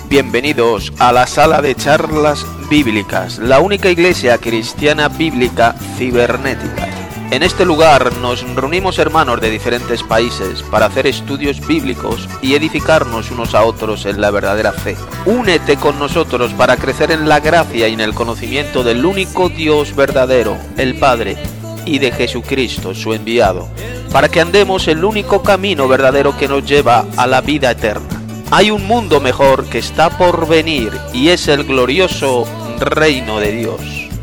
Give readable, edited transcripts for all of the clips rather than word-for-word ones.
Bienvenidos a la sala de charlas bíblicas, la única iglesia cristiana bíblica cibernética. En este lugar nos reunimos hermanos de diferentes países para hacer estudios bíblicos y edificarnos unos a otros en la verdadera fe. Únete con nosotros para crecer en la gracia y en el conocimiento del único Dios verdadero, el Padre, y de Jesucristo, su enviado, para que andemos el único camino verdadero que nos lleva a la vida eterna. Hay un mundo mejor que está por venir y es el glorioso reino de Dios.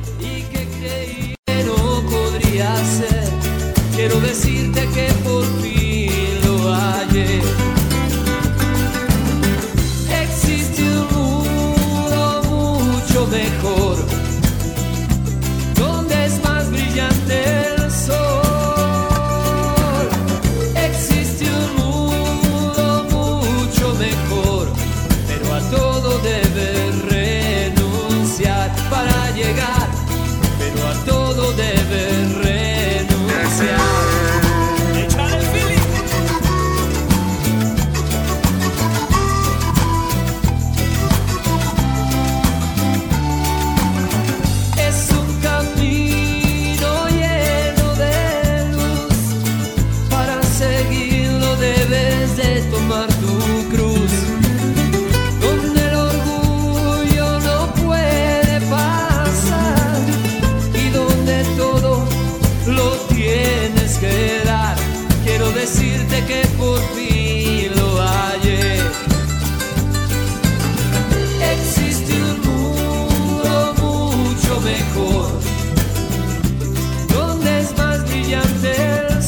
Quiero decirte que por fin lo hallé. Existe un mundo mucho mejor, donde es más brillante el sol. Existe un mundo mucho mejor, pero a todo debes renunciar para llegar, pero a todo debes renunciar. Es un camino lleno de luz, para seguirlo debes de tomar tu cruz, donde el orgullo no puede pasar y donde todo lo tienes que dar. Quiero decirte que por fin lo hallé. Existe un mundo mucho mejor, donde es más brillante el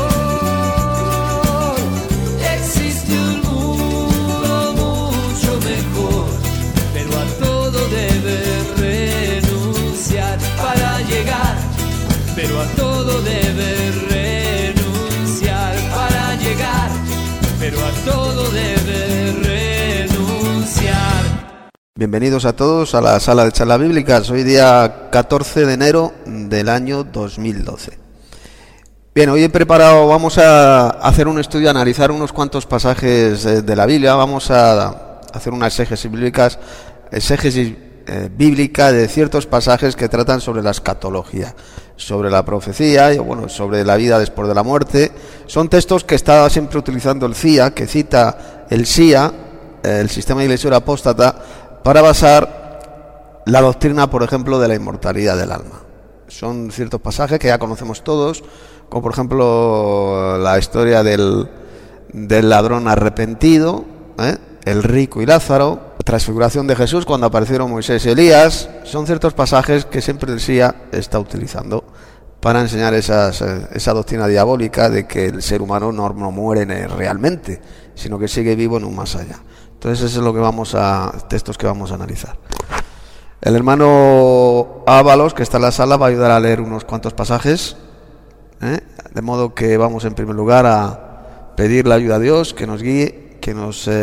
sol. Existe un mundo mucho mejor, pero a todo debes renunciar para llegar, pero a todo debes renunciar para llegar, pero a todo debes renunciar. Bienvenidos a todos a la sala de charlas bíblicas. Hoy día 14 de enero del año 2012. Bien, hoy he preparado, vamos a hacer un estudio, a analizar unos cuantos pasajes de la Biblia. Vamos a hacer una exégesis bíblica de ciertos pasajes que tratan sobre la escatología, sobre la profecía y sobre la vida después de la muerte. Son textos que está siempre utilizando el CIA, que cita el SIA, el Sistema Iglesioero Apóstata, para basar la doctrina, por ejemplo, de la inmortalidad del alma. Son ciertos pasajes que ya conocemos todos, como por ejemplo la historia del ladrón arrepentido, el rico y Lázaro, la transfiguración de Jesús cuando aparecieron Moisés y Elías. Son ciertos pasajes que siempre el SIA está utilizando para enseñar esa doctrina diabólica de que el ser humano no muere realmente, sino que sigue vivo en un más allá. Entonces eso es lo que textos que vamos a analizar. El hermano Ábalos, que está en la sala, va a ayudar a leer unos cuantos pasajes, de modo que vamos en primer lugar a pedir la ayuda a Dios, que nos guíe, que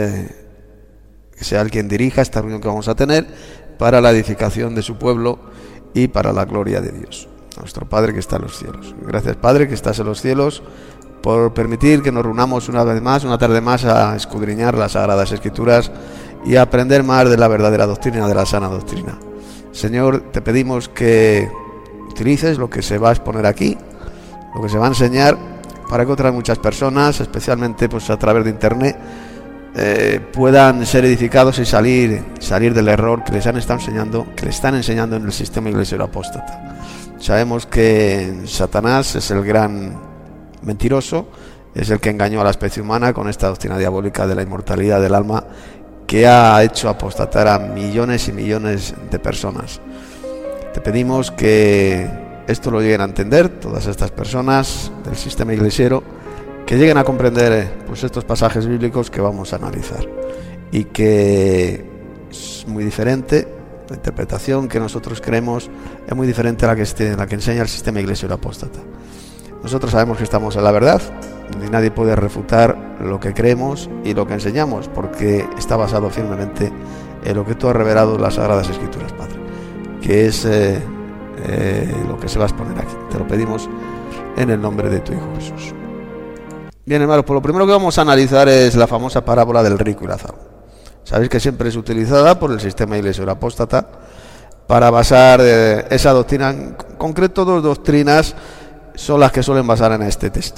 sea el quien dirija esta reunión que vamos a tener para la edificación de su pueblo y para la gloria de Dios, nuestro Padre que está en los cielos. Gracias, Padre, que estás en los cielos, por permitir que nos reunamos una vez más, una tarde más, a escudriñar las Sagradas Escrituras y a aprender más de la verdadera doctrina, de la sana doctrina. Señor, te pedimos que utilices lo que se va a exponer aquí, lo que se va a enseñar, para que otras muchas personas, especialmente pues a través de internet, puedan ser edificados y salir del error que les están enseñando en el sistema iglesioero apóstata. Sabemos que Satanás es el gran mentiroso, es el que engañó a la especie humana con esta doctrina diabólica de la inmortalidad del alma, que ha hecho apostatar a millones y millones de personas. Te pedimos que esto lo lleguen a entender todas estas personas del sistema iglesiero, que lleguen a comprender pues estos pasajes bíblicos que vamos a analizar, y que es muy diferente la interpretación que nosotros creemos, es muy diferente a la que enseña el sistema iglesiero apóstata. Nosotros sabemos que estamos en la verdad, ni nadie puede refutar lo que creemos y lo que enseñamos, porque está basado firmemente en lo que tú has revelado en las Sagradas Escrituras, Padre, que es lo que se va a exponer aquí. Te lo pedimos en el nombre de tu Hijo Jesús. Bien, hermanos, pues lo primero que vamos a analizar es la famosa parábola del rico y Lázaro. Sabéis que siempre es utilizada por el sistema iglesia apóstata para basar esa doctrina. En concreto, dos doctrinas son las que suelen basar en este texto.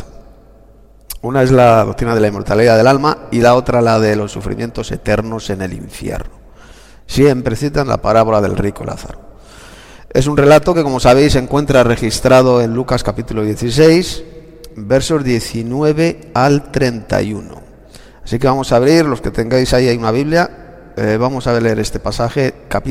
Una es la doctrina de la inmortalidad del alma y la otra la de los sufrimientos eternos en el infierno. Siempre citan la parábola del rico Lázaro. Es un relato que, como sabéis, se encuentra registrado en Lucas capítulo 16, versos 19 al 31. Así que vamos a abrir, los que tengáis ahí una Biblia, vamos a leer este pasaje,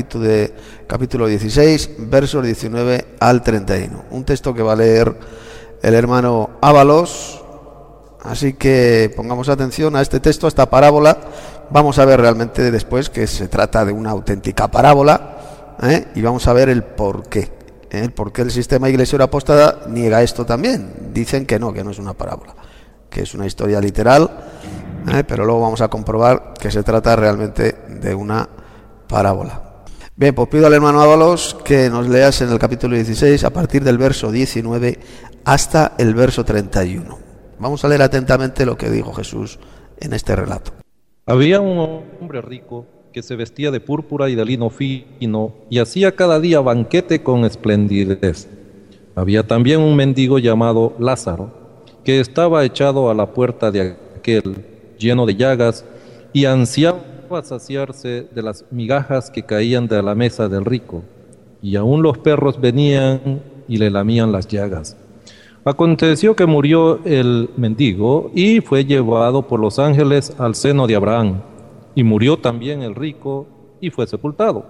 capítulo 16, versos 19 al 31. Un texto que va a leer el hermano Ábalos. Así que pongamos atención a este texto, a esta parábola. Vamos a ver realmente después que se trata de una auténtica parábola, y vamos a ver el porqué. El porqué el sistema iglesia apóstata niega esto también. Dicen que no es una parábola, que es una historia literal, pero luego vamos a comprobar que se trata realmente de una parábola. Bien, pues pido al hermano Ábalos que nos leas en el capítulo 16 a partir del verso 19 hasta el verso 31. Vamos a leer atentamente lo que dijo Jesús en este relato. Había un hombre rico que se vestía de púrpura y de lino fino y hacía cada día banquete con esplendidez. Había también un mendigo llamado Lázaro, que estaba echado a la puerta de aquel, lleno de llagas, y ansiaba saciarse de las migajas que caían de la mesa del rico, y aún los perros venían y le lamían las llagas. Aconteció que murió el mendigo y fue llevado por los ángeles al seno de Abraham, y murió también el rico y fue sepultado.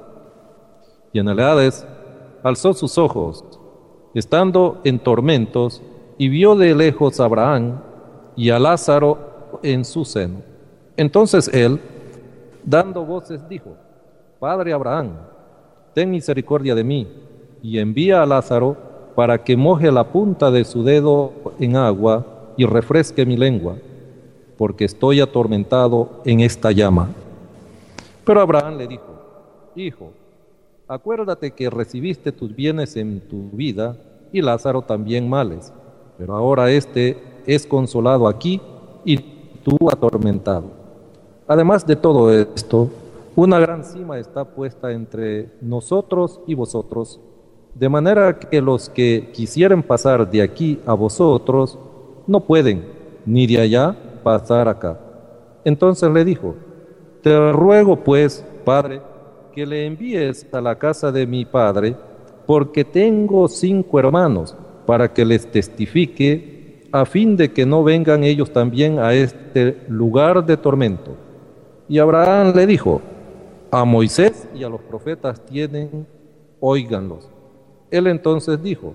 Y en el Hades alzó sus ojos, estando en tormentos, y vio de lejos a Abraham y a Lázaro en su seno. Entonces él, dando voces, dijo: Padre Abraham, ten misericordia de mí, y envía a Lázaro para que moje la punta de su dedo en agua y refresque mi lengua, porque estoy atormentado en esta llama. Pero Abraham le dijo: Hijo, acuérdate que recibiste tus bienes en tu vida, y Lázaro también males, pero ahora éste es consolado aquí y tú atormentado. Además de todo esto, una gran cima está puesta entre nosotros y vosotros, de manera que los que quisieren pasar de aquí a vosotros no pueden, ni de allá pasar acá. Entonces le dijo: Te ruego pues, Padre, que le envíes a la casa de mi padre, porque tengo 5 hermanos, para que les testifique, a fin de que no vengan ellos también a este lugar de tormento. Y Abraham le dijo: A Moisés y a los profetas tienen, óiganlos. Él entonces dijo: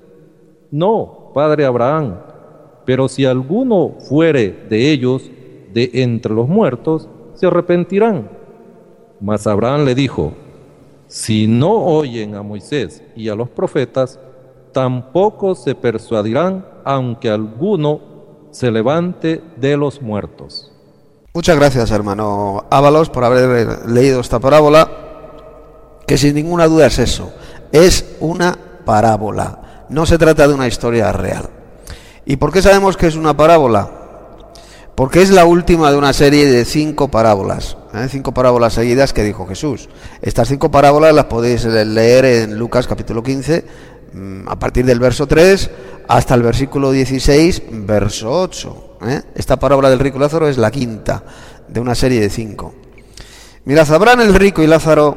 No, padre Abraham, pero si alguno fuere de ellos, de entre los muertos, se arrepentirán. Mas Abraham le dijo: Si no oyen a Moisés y a los profetas, tampoco se persuadirán, aunque alguno se levante de los muertos. Muchas gracias, hermano Ábalos, por haber leído esta parábola, que sin ninguna duda es eso, es una parábola, no se trata de una historia real. ¿Y por qué sabemos que es una parábola? Porque es la última de una serie de 5 parábolas, 5 parábolas seguidas que dijo Jesús. Estas 5 parábolas las podéis leer en Lucas capítulo 15, a partir del verso 3 hasta el versículo 16, verso 8. Esta parábola del rico y Lázaro es la quinta de una serie de 5. Mirad, Abraham, el rico y Lázaro,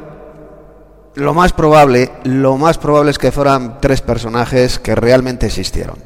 lo más probable es que fueran 3 personajes que realmente existieron.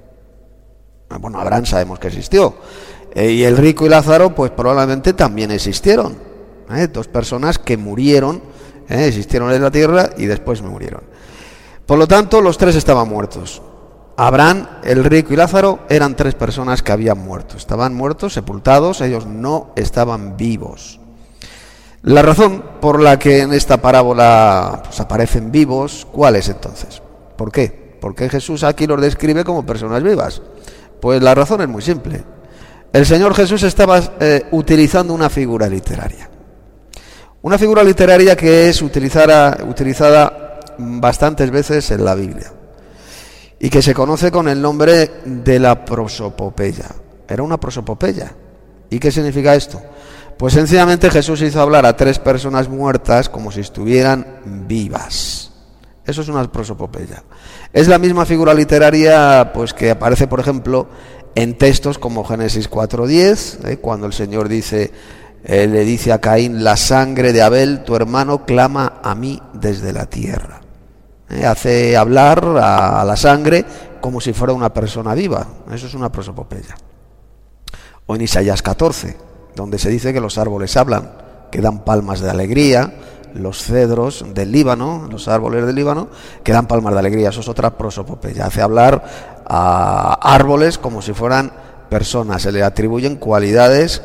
Bueno, Abraham sabemos que existió, y el rico y Lázaro pues probablemente también existieron, 2 personas que murieron, existieron en la tierra y después murieron. Por lo tanto, los 3 estaban muertos. Abraham, el rico y Lázaro eran 3 personas que habían muerto, estaban muertos, sepultados, ellos no estaban vivos. La razón por la que en esta parábola pues aparecen vivos, ¿cuál es entonces? ¿Por qué? ¿Por qué Jesús aquí los describe como personas vivas? Pues la razón es muy simple. El Señor Jesús estaba utilizando una figura literaria. Una figura literaria que es utilizada bastantes veces en la Biblia y que se conoce con el nombre de la prosopopeya. Era una prosopopeya. ¿Y qué significa esto? Pues sencillamente Jesús hizo hablar a 3 personas muertas como si estuvieran vivas. Eso es una prosopopeya. Es la misma figura literaria pues que aparece, por ejemplo, en textos como Génesis 4:10, cuando el Señor le dice a Caín: la sangre de Abel, tu hermano, clama a mí desde la tierra. Hace hablar a la sangre como si fuera una persona viva. Eso es una prosopopeya. O en Isaías 14, donde se dice que los árboles hablan, que dan palmas de alegría, los cedros del Líbano, los árboles del Líbano, que dan palmas de alegría. Eso es otra prosopopeya. Hace hablar a árboles como si fueran personas. Se le atribuyen cualidades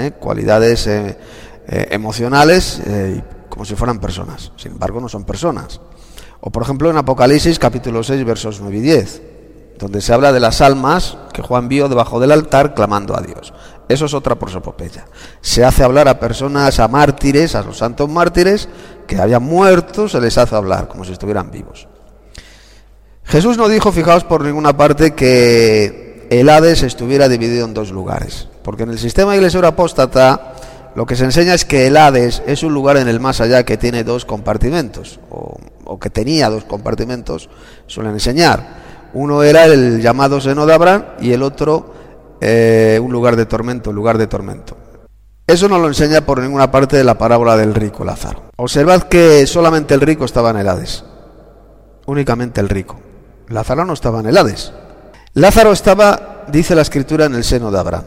emocionales, como si fueran personas. Sin embargo, no son personas. O por ejemplo en Apocalipsis capítulo 6 versos 9 y 10, donde se habla de las almas que Juan vio debajo del altar clamando a Dios. Eso es otra prosopopeya. Se hace hablar a personas, a mártires, a los santos mártires que habían muerto, se les hace hablar como si estuvieran vivos. Jesús no dijo, fijaos, por ninguna parte que el Hades estuviera dividido en 2 lugares, porque en el sistema iglesia apóstata lo que se enseña es que el Hades es un lugar en el más allá que tiene 2 compartimentos, o que tenía 2 compartimentos, suelen enseñar. Uno era el llamado seno de Abraham y el otro un lugar de tormento. Eso no lo enseña por ninguna parte de la parábola del rico Lázaro. Observad que solamente el rico estaba en el Hades, únicamente el rico. Lázaro no estaba en el Hades. Lázaro estaba, dice la Escritura, en el seno de Abraham.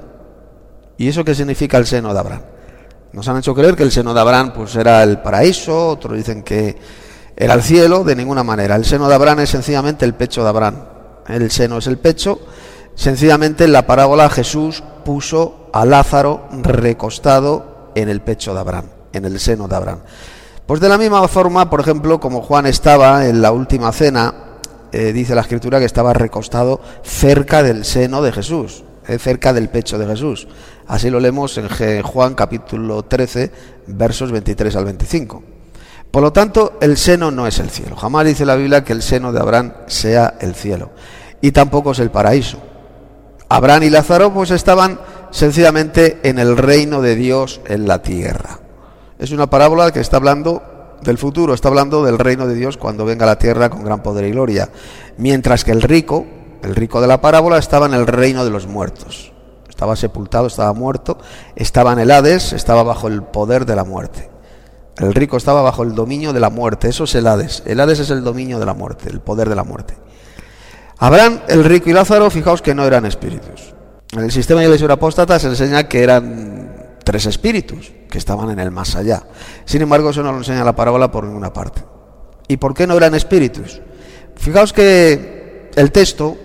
¿Y eso qué significa el seno de Abraham? Nos han hecho creer que el seno de Abraham pues era el paraíso, otros dicen que era el cielo. De ninguna manera. El seno de Abraham es sencillamente el pecho de Abraham. El seno es el pecho. Sencillamente en la parábola Jesús puso a Lázaro recostado en el pecho de Abraham, en el seno de Abraham. Pues de la misma forma, por ejemplo, como Juan estaba en la última cena, dice la Escritura que estaba recostado cerca del seno de Jesús, cerca del pecho de Jesús. Así lo leemos en Juan capítulo 13, versos 23 al 25. Por lo tanto, el seno no es el cielo. Jamás dice la Biblia que el seno de Abraham sea el cielo. Y tampoco es el paraíso. Abraham y Lázaro pues estaban sencillamente en el reino de Dios en la tierra. Es una parábola que está hablando del futuro, está hablando del reino de Dios cuando venga a la tierra con gran poder y gloria. Mientras que el rico de la parábola estaba en el reino de los muertos. Estaba sepultado, estaba muerto, estaba en el Hades, estaba bajo el poder de la muerte. El rico estaba bajo el dominio de la muerte. Eso es el Hades. El Hades es el dominio de la muerte, el poder de la muerte. Abraham, el rico y Lázaro, fijaos que no eran espíritus. En el sistema de iglesia apóstata se enseña que eran 3 espíritus que estaban en el más allá. Sin embargo, eso no lo enseña la parábola por ninguna parte. ¿Y por qué no eran espíritus? Fijaos que el texto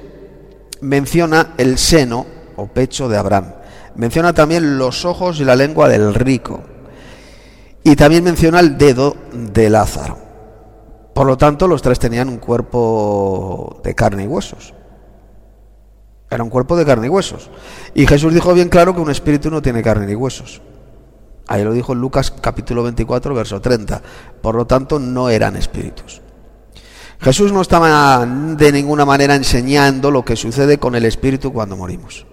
menciona el seno o pecho de Abraham. Menciona también los ojos y la lengua del rico. Y también menciona el dedo de Lázaro. Por lo tanto, los 3 tenían un cuerpo de carne y huesos. Era un cuerpo de carne y huesos. Y Jesús dijo bien claro que un espíritu no tiene carne ni huesos. Ahí lo dijo en Lucas capítulo 24, verso 30. Por lo tanto, no eran espíritus. Jesús no estaba de ninguna manera enseñando lo que sucede con el espíritu cuando morimos.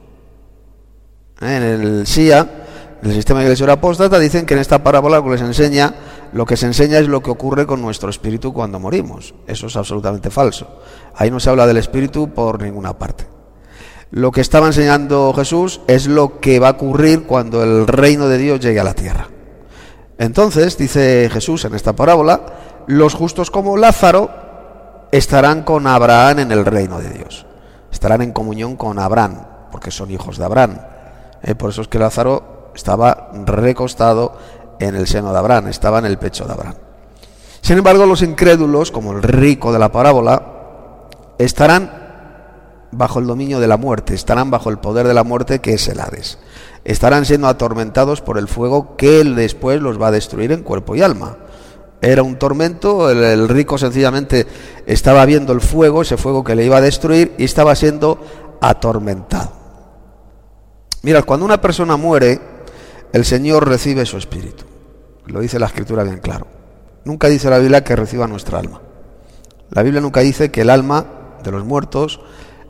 En el SIA, en el sistema de iglesia apóstata, dicen que en esta parábola lo que se enseña es lo que ocurre con nuestro espíritu cuando morimos. Eso es absolutamente falso. Ahí no se habla del espíritu por ninguna parte. Lo que estaba enseñando Jesús es lo que va a ocurrir cuando el reino de Dios llegue a la tierra. Entonces, dice Jesús en esta parábola, los justos como Lázaro estarán con Abraham en el reino de Dios. Estarán en comunión con Abraham, porque son hijos de Abraham. Por eso es que Lázaro estaba recostado en el seno de Abraham, estaba en el pecho de Abraham. Sin embargo, los incrédulos, como el rico de la parábola, estarán bajo el dominio de la muerte, estarán bajo el poder de la muerte, que es el Hades. Estarán siendo atormentados por el fuego que él después los va a destruir en cuerpo y alma. Era un tormento, el rico sencillamente estaba viendo el fuego, ese fuego que le iba a destruir, y estaba siendo atormentado. Mirad, cuando una persona muere, el Señor recibe su espíritu. Lo dice la Escritura bien claro. Nunca dice la Biblia que reciba nuestra alma. La Biblia nunca dice que el alma de los muertos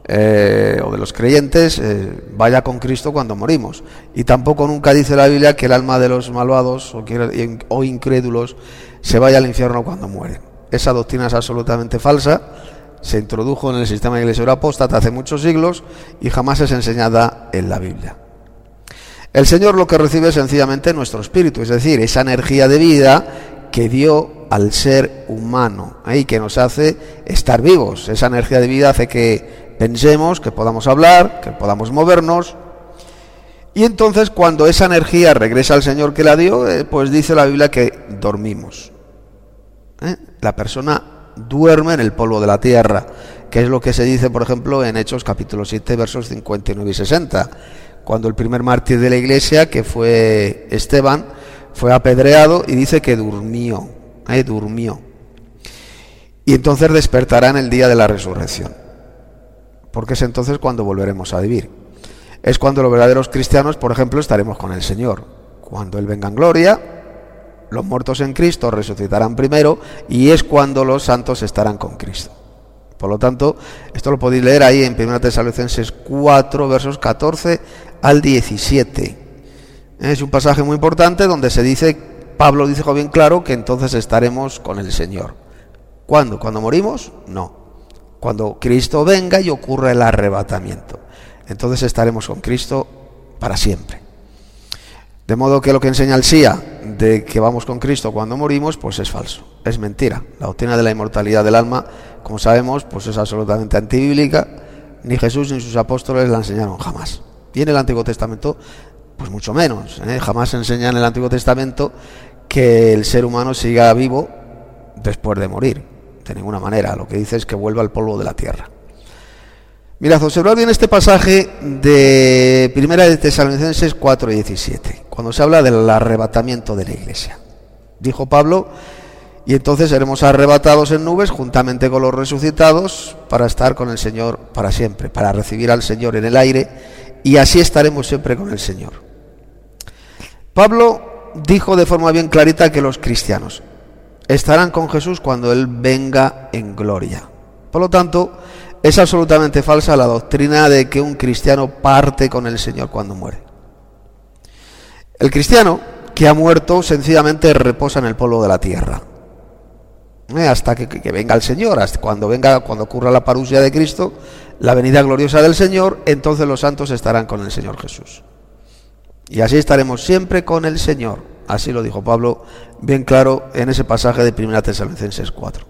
o de los creyentes vaya con Cristo cuando morimos. Y tampoco nunca dice la Biblia que el alma de los malvados o incrédulos se vaya al infierno cuando mueren. Esa doctrina es absolutamente falsa, se introdujo en el sistema de iglesia apóstata hace muchos siglos y jamás es enseñada en la Biblia. El Señor lo que recibe es sencillamente nuestro espíritu, es decir, esa energía de vida que dio al ser humano y que nos hace estar vivos. Esa energía de vida hace que pensemos, que podamos hablar, que podamos movernos. Y entonces cuando esa energía regresa al Señor que la dio, pues dice la Biblia que dormimos. La persona duerme en el polvo de la tierra, que es lo que se dice, por ejemplo, en Hechos capítulo 7, versos 59 y 60, cuando el primer mártir de la iglesia, que fue Esteban, fue apedreado y dice que durmió. Y entonces despertará en el día de la resurrección, porque es entonces cuando volveremos a vivir. Es cuando los verdaderos cristianos, por ejemplo, estaremos con el Señor. Cuando Él venga en gloria, los muertos en Cristo resucitarán primero y es cuando los santos estarán con Cristo. Por lo tanto, esto lo podéis leer ahí en 1 Tesalonicenses 4, versos 14 al 17. Es un pasaje muy importante donde se dice, Pablo dice bien claro que entonces estaremos con el Señor. ¿Cuándo? ¿Cuando morimos? No. Cuando Cristo venga y ocurra el arrebatamiento. Entonces estaremos con Cristo para siempre. De modo que lo que enseña el SIA de que vamos con Cristo cuando morimos, pues es falso, es mentira. La doctrina de la inmortalidad del alma, como sabemos, pues es absolutamente antibíblica. Ni Jesús ni sus apóstoles la enseñaron jamás. Y en el Antiguo Testamento, pues mucho menos. Jamás enseña en el Antiguo Testamento que el ser humano siga vivo después de morir. De ninguna manera. Lo que dice es que vuelva al polvo de la tierra. Mirad, observad bien este pasaje de 1 Tesalonicenses 4:17, cuando se habla del arrebatamiento de la iglesia. Dijo Pablo, y entonces seremos arrebatados en nubes juntamente con los resucitados para estar con el Señor para siempre, para recibir al Señor en el aire, y así estaremos siempre con el Señor. Pablo dijo de forma bien clarita que los cristianos estarán con Jesús cuando Él venga en gloria. Por lo tanto, es absolutamente falsa la doctrina de que un cristiano parte con el Señor cuando muere. El cristiano que ha muerto sencillamente reposa en el polvo de la tierra. Hasta que venga el Señor, hasta cuando ocurra la parusia de Cristo, la venida gloriosa del Señor, entonces los santos estarán con el Señor Jesús. Y así estaremos siempre con el Señor. Así lo dijo Pablo bien claro en ese pasaje de 1 Tesalonicenses 4.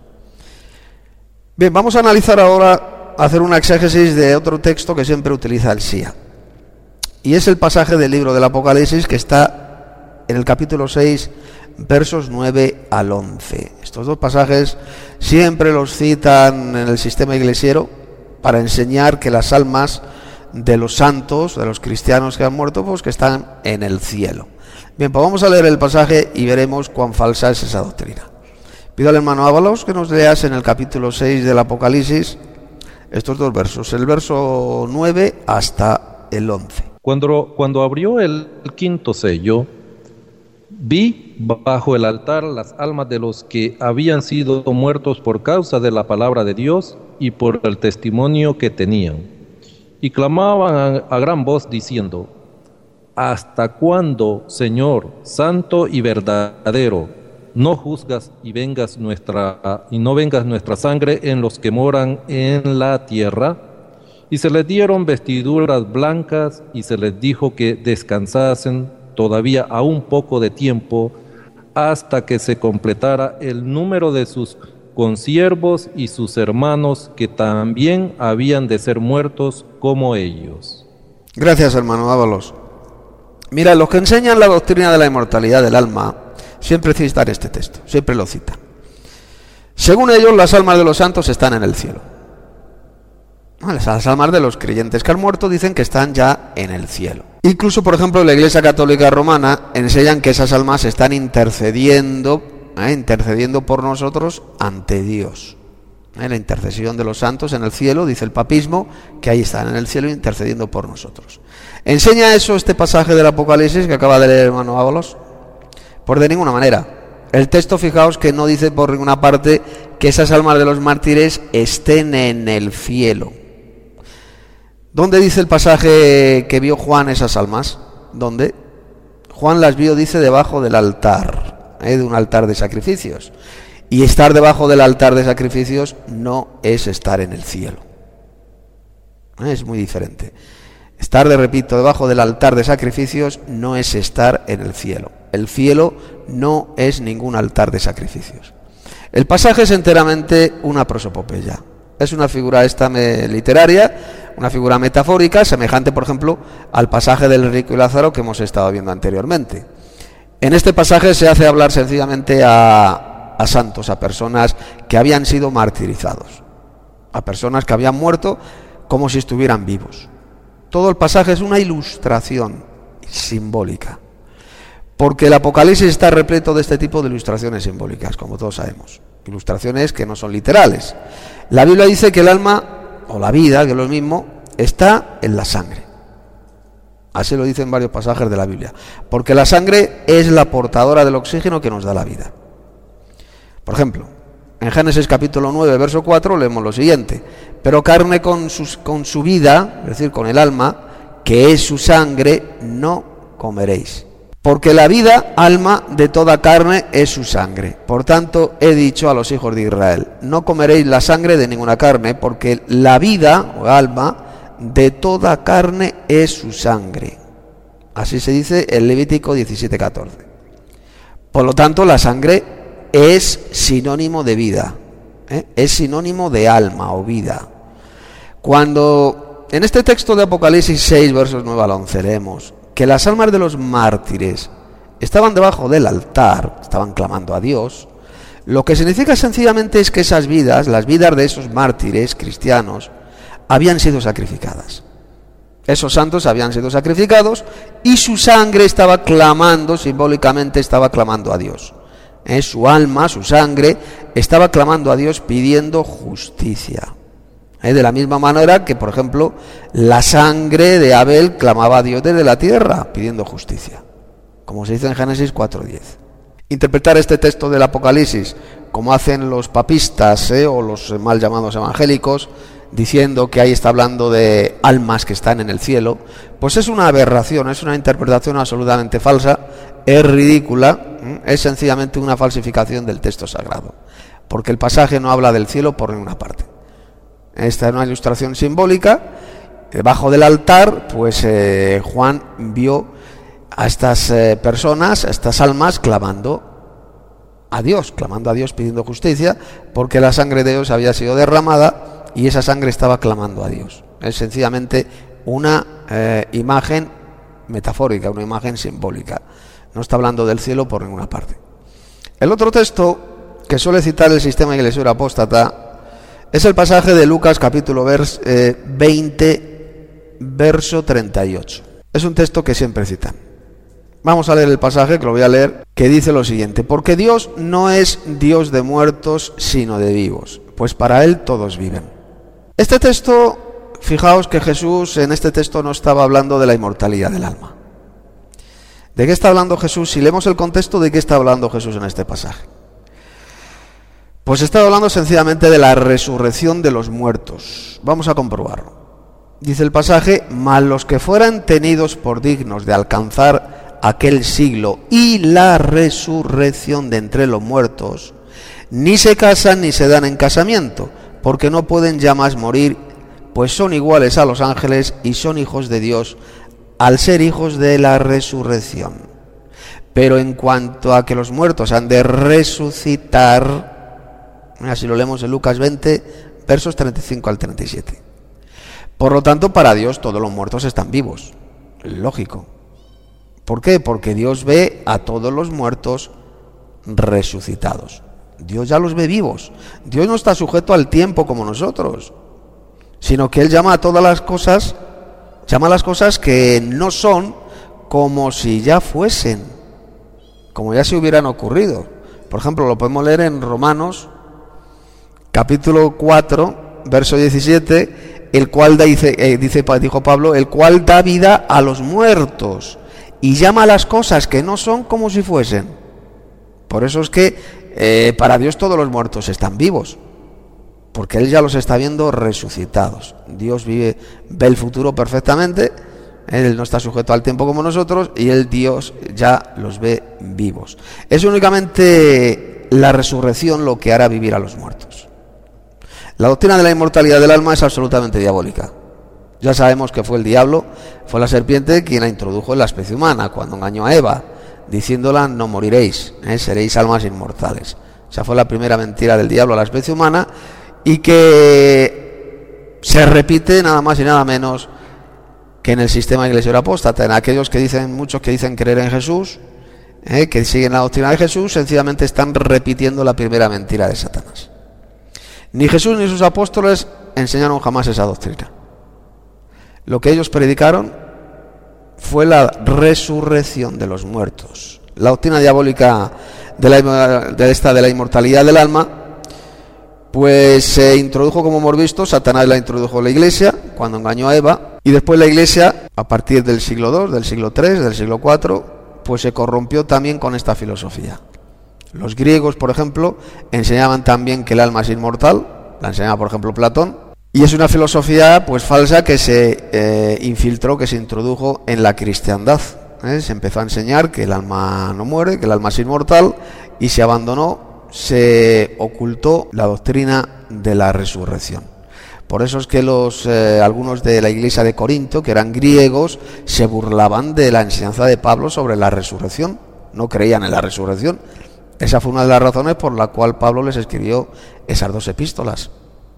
Bien, vamos a analizar ahora, hacer una exégesis de otro texto que siempre utiliza el SIA. Y es el pasaje del libro del Apocalipsis que está en el capítulo 6, versos 9 al 11. Estos dos pasajes siempre los citan en el sistema iglesiero para enseñar que las almas de los santos, de los cristianos que han muerto, pues que están en el cielo. Bien, pues vamos a leer el pasaje y veremos cuán falsa es esa doctrina. Pido al hermano Ábalos que nos leas en el capítulo 6 del Apocalipsis estos dos versos, el verso 9 hasta el 11. Cuando abrió el quinto sello, vi bajo el altar las almas de los que habían sido muertos por causa de la palabra de Dios y por el testimonio que tenían. Y clamaban a gran voz diciendo: ¿Hasta cuándo, Señor, santo y verdadero, no juzgas y no vengas nuestra sangre en los que moran en la tierra? Y se les dieron vestiduras blancas y se les dijo que descansasen todavía aún poco de tiempo hasta que se completara el número de sus consiervos y sus hermanos que también habían de ser muertos como ellos. Gracias, hermano Ábalos. Mira, los que enseñan la doctrina de la inmortalidad del alma siempre citan este texto, siempre lo citan. Según ellos, las almas de los santos están en el cielo. Las almas de los creyentes que han muerto dicen que están ya en el cielo. Incluso, por ejemplo, la Iglesia Católica Romana enseñan que esas almas están intercediendo por nosotros ante Dios. La intercesión de los santos en el cielo, dice el papismo, que ahí están en el cielo intercediendo por nosotros. ¿Enseña eso este pasaje del Apocalipsis que acaba de leer el hermano Ábalos? Pues de ninguna manera. El texto, fijaos que no dice por ninguna parte que esas almas de los mártires estén en el cielo. ¿Dónde dice el pasaje que vio Juan esas almas? ¿Dónde? Juan las vio, dice, debajo del altar, de un altar de sacrificios. Y estar debajo del altar de sacrificios no es estar en el cielo. Es muy diferente. Estar, repito, debajo del altar de sacrificios no es estar en el cielo. El cielo no es ningún altar de sacrificios. El pasaje es enteramente una prosopopeya. Es una figura literaria, una figura metafórica, semejante, por ejemplo, al pasaje del rico y Lázaro que hemos estado viendo anteriormente. En este pasaje se hace hablar sencillamente a santos, a personas que habían sido martirizados, a personas que habían muerto como si estuvieran vivos. Todo el pasaje es una ilustración simbólica, porque el Apocalipsis está repleto de este tipo de ilustraciones simbólicas, como todos sabemos. Ilustraciones que no son literales. La Biblia dice que el alma, o la vida, que es lo mismo, está en la sangre. Así lo dicen varios pasajes de la Biblia. Porque la sangre es la portadora del oxígeno que nos da la vida. Por ejemplo, en Génesis capítulo 9, verso 4, leemos lo siguiente: pero carne con su vida, es decir, con el alma, que es su sangre, no comeréis. Porque la vida, alma de toda carne, es su sangre. Por tanto, he dicho a los hijos de Israel: no comeréis la sangre de ninguna carne, porque la vida, o alma, de toda carne es su sangre. Así se dice en Levítico 17:14. Por lo tanto, la sangre es sinónimo de vida, es sinónimo de alma o vida. Cuando en este texto de Apocalipsis 6, versos 9 al 11, leemos que las almas de los mártires estaban debajo del altar, estaban clamando a Dios, lo que significa sencillamente es que esas vidas, las vidas de esos mártires cristianos, habían sido sacrificadas. Esos santos habían sido sacrificados y su sangre estaba clamando, simbólicamente estaba clamando a Dios. Su alma, su sangre, estaba clamando a Dios pidiendo justicia. De la misma manera que, por ejemplo, la sangre de Abel clamaba a Dios desde la tierra, pidiendo justicia, como se dice en Génesis 4:10. Interpretar este texto del Apocalipsis, como hacen los papistas o los mal llamados evangélicos, diciendo que ahí está hablando de almas que están en el cielo, pues es una aberración, es una interpretación absolutamente falsa, es ridícula, es sencillamente una falsificación del texto sagrado, porque el pasaje no habla del cielo por ninguna parte. Esta es una ilustración simbólica. Debajo del altar, pues Juan vio a estas personas, a estas almas, clamando a Dios pidiendo justicia, porque la sangre de Dios había sido derramada y esa sangre estaba clamando a Dios. Es sencillamente una imagen metafórica, una imagen simbólica. No está hablando del cielo por ninguna parte. El otro texto que suele citar el sistema iglesioso apóstata es el pasaje de Lucas capítulo 20, verso 38. Es un texto que siempre citan. Vamos a leer el pasaje, que lo voy a leer, que dice lo siguiente: porque Dios no es Dios de muertos, sino de vivos, pues para Él todos viven. Este texto, fijaos que Jesús en este texto no estaba hablando de la inmortalidad del alma. ¿De qué está hablando Jesús? Si leemos el contexto, ¿de qué está hablando Jesús en este pasaje? Pues está hablando sencillamente de la resurrección de los muertos. Vamos a comprobarlo. Dice el pasaje: mas los que fueran tenidos por dignos de alcanzar aquel siglo y la resurrección de entre los muertos, ni se casan ni se dan en casamiento, porque no pueden ya más morir, pues son iguales a los ángeles y son hijos de Dios, al ser hijos de la resurrección. Pero en cuanto a que los muertos han de resucitar, así lo leemos en Lucas 20, versos 35 al 37. Por lo tanto, para Dios todos los muertos están vivos. Lógico. ¿Por qué? Porque Dios ve a todos los muertos resucitados. Dios ya los ve vivos. Dios no está sujeto al tiempo como nosotros, sino que Él llama a todas las cosas, llama a las cosas que no son, como si ya fuesen, como ya se hubieran ocurrido. Por ejemplo, lo podemos leer en Romanos capítulo 4, verso 17, el cual dijo Pablo, el cual da vida a los muertos y llama a las cosas que no son como si fuesen. Por eso es que para Dios todos los muertos están vivos, porque Él ya los está viendo resucitados. Dios ve el futuro perfectamente, Él no está sujeto al tiempo como nosotros, y Dios ya los ve vivos. Es únicamente la resurrección lo que hará vivir a los muertos. La doctrina de la inmortalidad del alma es absolutamente diabólica. Ya sabemos que fue el diablo, fue la serpiente quien la introdujo en la especie humana, cuando engañó a Eva, diciéndola: no moriréis, seréis almas inmortales. Esa fue la primera mentira del diablo a la especie humana, y que se repite nada más y nada menos que en el sistema iglesioso apóstata, en aquellos que dicen, muchos que dicen creer en Jesús, que siguen la doctrina de Jesús, sencillamente están repitiendo la primera mentira de Satanás. Ni Jesús ni sus apóstoles enseñaron jamás esa doctrina. Lo que ellos predicaron fue la resurrección de los muertos. La doctrina diabólica de la inmortalidad del alma, pues se introdujo, como hemos visto, Satanás la introdujo en la Iglesia cuando engañó a Eva, y después la Iglesia, a partir del siglo II, del siglo III, del siglo IV, pues se corrompió también con esta filosofía. Los griegos, por ejemplo, enseñaban también que el alma es inmortal, la enseñaba, por ejemplo, Platón, y es una filosofía pues falsa que se infiltró, que se introdujo en la cristiandad. Se empezó a enseñar que el alma no muere, que el alma es inmortal, y se abandonó, se ocultó la doctrina de la resurrección. Por eso es que algunos de la iglesia de Corinto, que eran griegos, se burlaban de la enseñanza de Pablo sobre la resurrección. No creían en la resurrección. Esa fue una de las razones por la cual Pablo les escribió esas 2 epístolas.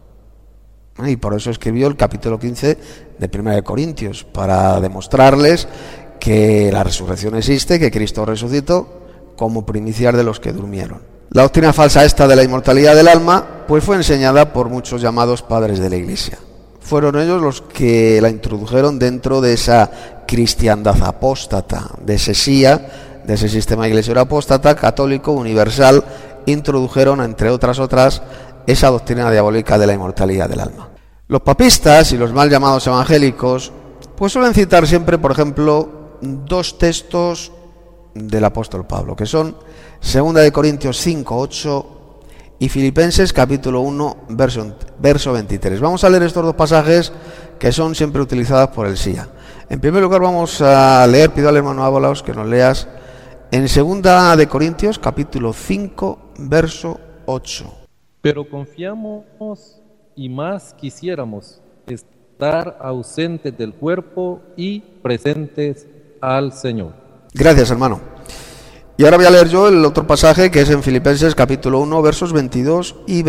Y por eso escribió el capítulo 15 de 1 de Corintios, para demostrarles que la resurrección existe, que Cristo resucitó como primicias de los que durmieron. La doctrina falsa esta de la inmortalidad del alma, pues fue enseñada por muchos llamados padres de la Iglesia. Fueron ellos los que la introdujeron dentro de esa cristiandad apóstata, de ese SIA, de ese sistema iglesioso apóstata, católico, universal. Introdujeron, entre otras, esa doctrina diabólica de la inmortalidad del alma. Los papistas y los mal llamados evangélicos pues suelen citar siempre, por ejemplo, 2 textos del apóstol Pablo, que son 2 de Corintios 5, 8 y Filipenses capítulo 1, verso 23. Vamos a leer estos 2 pasajes que son siempre utilizados por el SIA. En primer lugar vamos a leer, pido al hermano Ábalos que nos leas en 2 de Corintios capítulo 5, verso 8. Pero confiamos y más quisiéramos estar ausentes del cuerpo y presentes al Señor. Gracias, hermano. Y ahora voy a leer yo el otro pasaje, que es en Filipenses capítulo 1, versos 22 y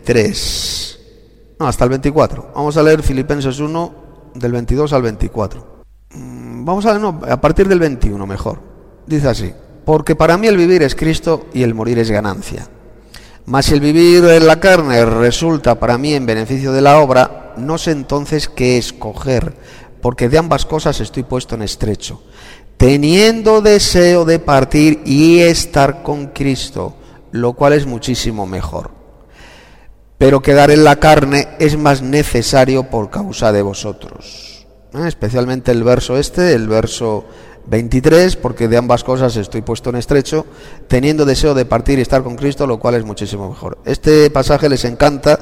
23. No, hasta el 24. Vamos a leer Filipenses 1, del 22 al 24. Vamos a leer, a partir del 21 mejor. Dice así: porque para mí el vivir es Cristo y el morir es ganancia. Mas si el vivir en la carne resulta para mí en beneficio de la obra, no sé entonces qué escoger, porque de ambas cosas estoy puesto en estrecho, teniendo deseo de partir y estar con Cristo, lo cual es muchísimo mejor. Pero quedar en la carne es más necesario por causa de vosotros. Especialmente el verso el verso 23, porque de ambas cosas estoy puesto en estrecho, teniendo deseo de partir y estar con Cristo, lo cual es muchísimo mejor. Este pasaje les encanta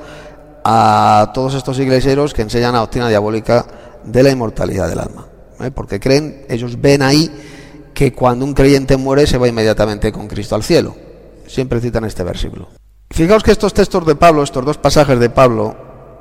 a todos estos iglesieros que enseñan la doctrina diabólica de la inmortalidad del alma, porque ellos ven ahí que cuando un creyente muere se va inmediatamente con Cristo al cielo. Siempre citan este versículo. Fijaos que estos textos de Pablo, estos 2 pasajes de Pablo,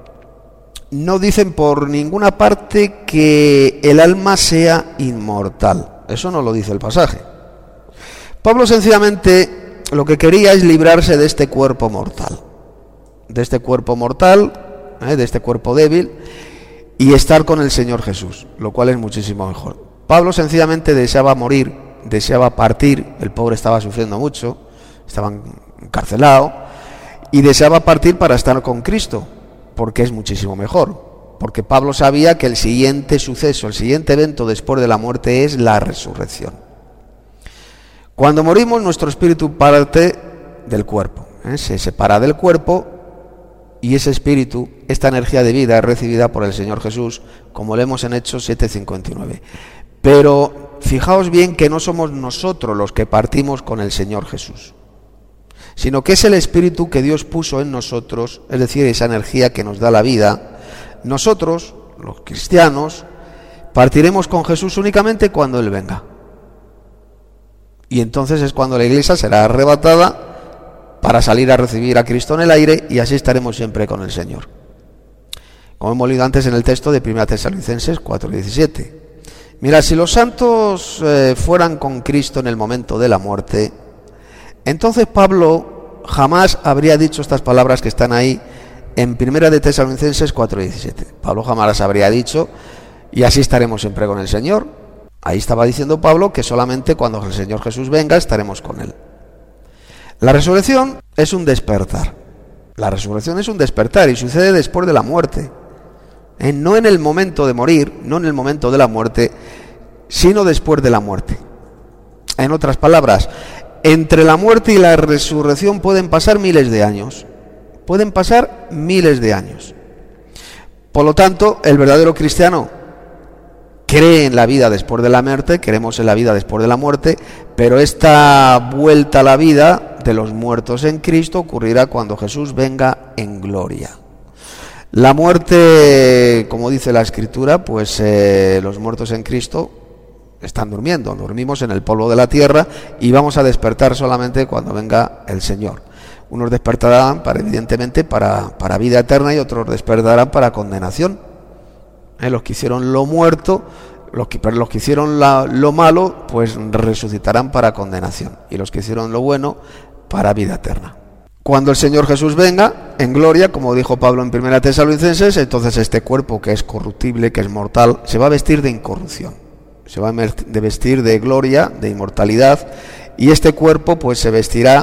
no dicen por ninguna parte que el alma sea inmortal. Eso no lo dice el pasaje. Pablo sencillamente lo que quería es librarse de este cuerpo mortal. De este cuerpo mortal, de este cuerpo débil, y estar con el Señor Jesús, lo cual es muchísimo mejor. Pablo sencillamente deseaba morir, deseaba partir. El pobre estaba sufriendo mucho, estaba encarcelado, y deseaba partir para estar con Cristo, porque es muchísimo mejor. Porque Pablo sabía que el siguiente suceso, el siguiente evento después de la muerte es la resurrección. Cuando morimos, nuestro espíritu parte del cuerpo, se separa del cuerpo, y ese espíritu, esta energía de vida, es recibida por el Señor Jesús, como leemos en Hechos 7:59. Pero fijaos bien que no somos nosotros los que partimos con el Señor Jesús, sino que es el Espíritu que Dios puso en nosotros, es decir, esa energía que nos da la vida. Nosotros, los cristianos, partiremos con Jesús únicamente cuando Él venga. Y entonces es cuando la iglesia será arrebatada para salir a recibir a Cristo en el aire, y así estaremos siempre con el Señor. Como hemos leído antes en el texto de 1 Tesalonicenses 4:17. Mira, si los santos fueran con Cristo en el momento de la muerte, entonces Pablo jamás habría dicho estas palabras que están ahí en 1 Tesalonicenses 4:17. Pablo jamás las habría dicho, y así estaremos siempre con el Señor. Ahí estaba diciendo Pablo que solamente cuando el Señor Jesús venga estaremos con Él. La resurrección es un despertar. La resurrección es un despertar y sucede después de la muerte. No en el momento de morir, no en el momento de la muerte, sino después de la muerte. En otras palabras, entre la muerte y la resurrección pueden pasar miles de años. Pueden pasar miles de años. Por lo tanto, el verdadero cristiano cree en la vida después de la muerte, creemos en la vida después de la muerte, pero esta vuelta a la vida de los muertos en Cristo ocurrirá cuando Jesús venga en gloria. La muerte, como dice la Escritura, pues los muertos en Cristo están durmiendo, dormimos en el polvo de la tierra y vamos a despertar solamente cuando venga el Señor. Unos despertarán evidentemente para vida eterna y otros despertarán para condenación. Los que hicieron lo muerto, los que hicieron lo malo, pues resucitarán para condenación, y los que hicieron lo bueno para vida eterna. Cuando el Señor Jesús venga en gloria, como dijo Pablo en 1 Tesalonicenses, entonces este cuerpo que es corruptible, que es mortal, se va a vestir de incorrupción, se va a vestir de gloria, de inmortalidad, y este cuerpo pues se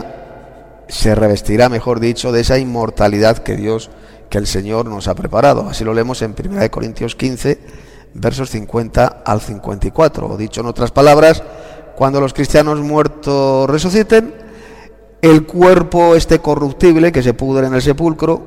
revestirá, mejor dicho, de esa inmortalidad que el Señor nos ha preparado. Así lo leemos en 1 Corintios 15, versos 50 al 54. O dicho en otras palabras, cuando los cristianos muertos resuciten, el cuerpo este corruptible que se pudre en el sepulcro,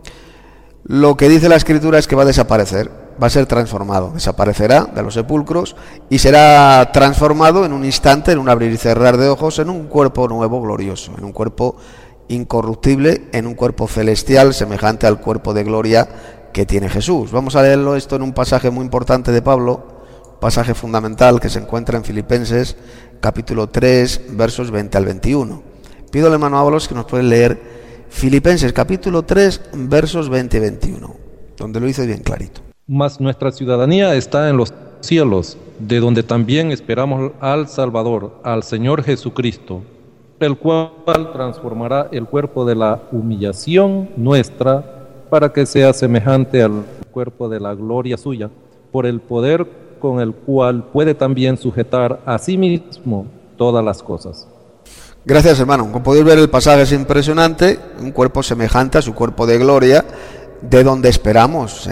lo que dice la Escritura es que va a desaparecer, va a ser transformado, desaparecerá de los sepulcros y será transformado en un instante, en un abrir y cerrar de ojos, en un cuerpo nuevo, glorioso, en un cuerpo incorruptible, en un cuerpo celestial semejante al cuerpo de gloria que tiene Jesús. Vamos a leerlo esto en un pasaje muy importante de Pablo, pasaje fundamental que se encuentra en Filipenses capítulo 3, versos 20 al 21. Pido al hermano Ábalos que nos puede leer Filipenses capítulo 3, versos 20 y 21, donde lo dice bien clarito. Mas nuestra ciudadanía está en los cielos, de donde también esperamos al Salvador, al Señor Jesucristo, el cual transformará el cuerpo de la humillación nuestra para que sea semejante al cuerpo de la gloria suya, por el poder con el cual puede también sujetar a sí mismo todas las cosas. Gracias, hermano. Como podéis ver, el pasaje es impresionante, un cuerpo semejante a su cuerpo de gloria, de donde esperamos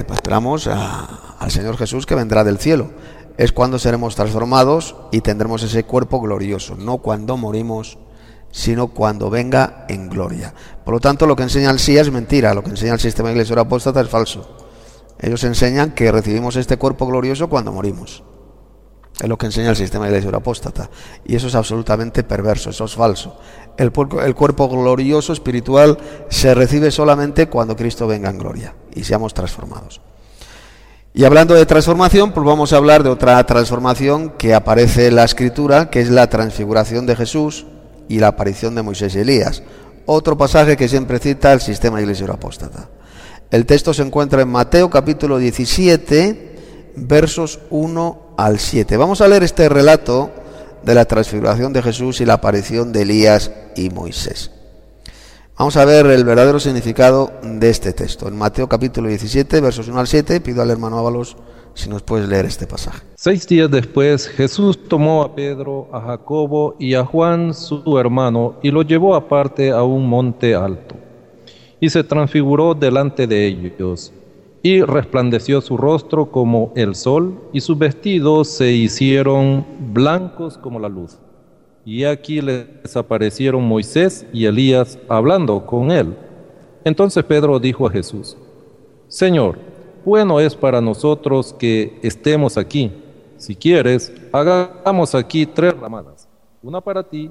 al Señor Jesús que vendrá del cielo. Es cuando seremos transformados y tendremos ese cuerpo glorioso, no cuando morimos, sino cuando venga en gloria. Por lo tanto, lo que enseña el SIA es mentira, lo que enseña el sistema de Iglesia Apóstata es falso. Ellos enseñan que recibimos este cuerpo glorioso cuando morimos. Es lo que enseña el sistema de Iglesia Apóstata. Y eso es absolutamente perverso, eso es falso. El cuerpo glorioso espiritual se recibe solamente cuando Cristo venga en gloria y seamos transformados. Y hablando de transformación, pues vamos a hablar de otra transformación que aparece en la Escritura, que es la transfiguración de Jesús y la aparición de Moisés y Elías. Otro pasaje que siempre cita el sistema de Iglesia Apóstata. El texto se encuentra en Mateo capítulo 17, versos 1 al 7. Vamos a leer este relato de la transfiguración de Jesús y la aparición de Elías y Moisés. Vamos a ver el verdadero significado de este texto. En Mateo capítulo 17, versos 1 al 7, pido al hermano Ábalos si nos puedes leer este pasaje. 6 días después, Jesús tomó a Pedro, a Jacobo y a Juan, su hermano, y lo llevó aparte a un monte alto. Y se transfiguró delante de ellos, y resplandeció su rostro como el sol, y sus vestidos se hicieron blancos como la luz. Y aquí les aparecieron Moisés y Elías hablando con él. Entonces Pedro dijo a Jesús: Señor, bueno es para nosotros que estemos aquí. Si quieres, hagamos aquí 3 ramadas, una para ti,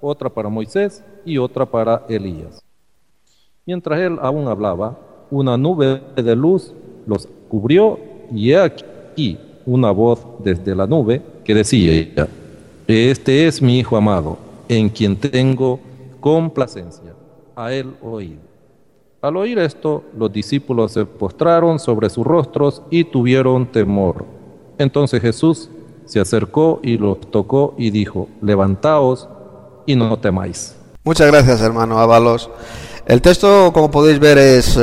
otra para Moisés y otra para Elías. Mientras él aún hablaba, una nube de luz los cubrió, y he aquí una voz desde la nube que decía: Este es mi Hijo amado, en quien tengo complacencia, a él oíd. Al oír esto, los discípulos se postraron sobre sus rostros y tuvieron temor. Entonces Jesús se acercó y los tocó y dijo: Levantaos y no temáis. Muchas gracias, hermano Ábalos. El texto, como podéis ver,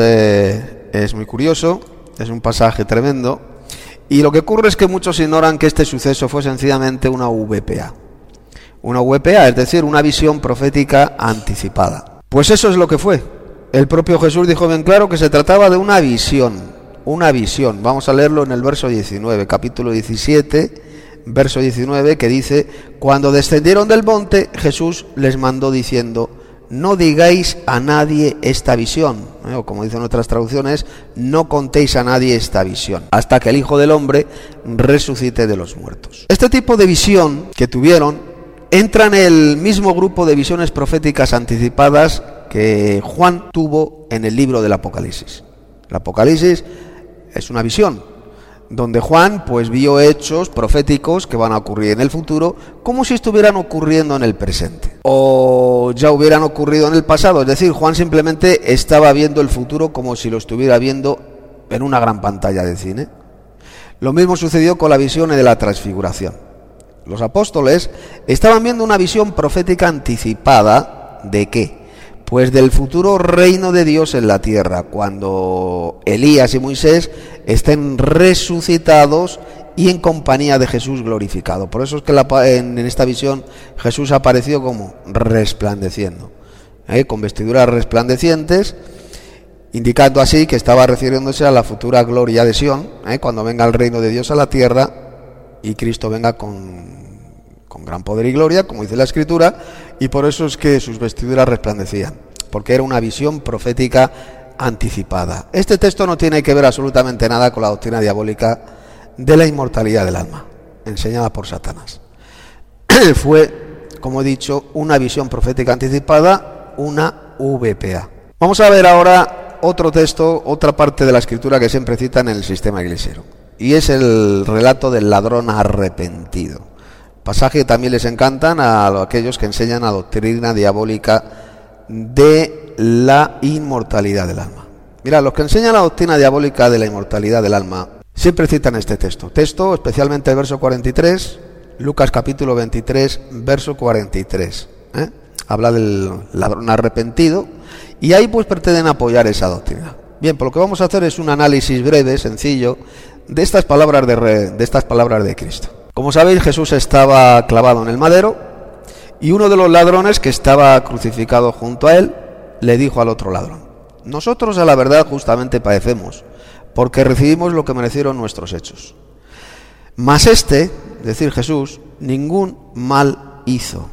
es muy curioso, es un pasaje tremendo, y lo que ocurre es que muchos ignoran que este suceso fue sencillamente una VPA. Una VPA, es decir, una visión profética anticipada. Pues eso es lo que fue. El propio Jesús dijo bien claro que se trataba de una visión. Una visión. Vamos a leerlo en el verso 19, capítulo 17, verso 19, que dice: Cuando descendieron del monte, Jesús les mandó diciendo: No digáis a nadie esta visión, o como dicen otras traducciones, no contéis a nadie esta visión, hasta que el Hijo del Hombre resucite de los muertos. Este tipo de visión que tuvieron entra en el mismo grupo de visiones proféticas anticipadas que Juan tuvo en el libro del Apocalipsis. El Apocalipsis es una visión donde Juan pues vio hechos proféticos que van a ocurrir en el futuro como si estuvieran ocurriendo en el presente o ya hubieran ocurrido en el pasado. Es decir, Juan simplemente estaba viendo el futuro como si lo estuviera viendo en una gran pantalla de cine. Lo mismo sucedió con la visión de la transfiguración. Los apóstoles estaban viendo una visión profética anticipada ¿de qué? Pues del futuro reino de Dios en la tierra, cuando Elías y Moisés estén resucitados y en compañía de Jesús glorificado. Por eso es que en esta visión Jesús apareció como resplandeciendo, con vestiduras resplandecientes, indicando así que estaba refiriéndose a la futura gloria de Sión, cuando venga el reino de Dios a la tierra y Cristo venga con gran poder y gloria, como dice la Escritura, y por eso es que sus vestiduras resplandecían, porque era una visión profética anticipada. Este texto no tiene que ver absolutamente nada con la doctrina diabólica de la inmortalidad del alma, enseñada por Satanás. Fue, como he dicho, una visión profética anticipada, una VPA. Vamos a ver ahora otro texto, otra parte de la Escritura que siempre citan en el sistema iglesiero, y es el relato del ladrón arrepentido. Pasaje que también les encantan a aquellos que enseñan la doctrina diabólica de la inmortalidad del alma. Mira, los que enseñan la doctrina diabólica de la inmortalidad del alma siempre citan este texto, especialmente el verso 43, Lucas capítulo 23, verso 43. Habla del ladrón arrepentido, y ahí pues pretenden apoyar esa doctrina. Bien, pues lo que vamos a hacer es un análisis breve, sencillo, de estas palabras de Cristo. Como sabéis, Jesús estaba clavado en el madero, y uno de los ladrones que estaba crucificado junto a él le dijo al otro ladrón: Nosotros a la verdad justamente padecemos, porque recibimos lo que merecieron nuestros hechos. Mas este, es decir, Jesús, ningún mal hizo.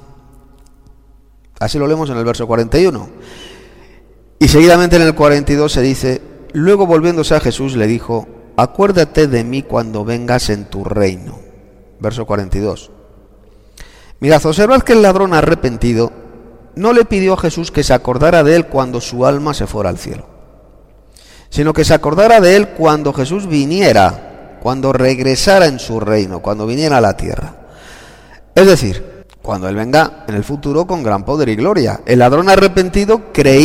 Así lo leemos en el verso 41. Y seguidamente en el 42 se dice: Luego volviéndose a Jesús le dijo: Acuérdate de mí cuando vengas en tu reino. Verso 42. Mirad, observad que el ladrón arrepentido no le pidió a Jesús que se acordara de él cuando su alma se fuera al cielo, sino que se acordara de él cuando Jesús viniera, cuando regresara en su reino, cuando viniera a la tierra. Es decir, cuando él venga en el futuro con gran poder y gloria. El ladrón arrepentido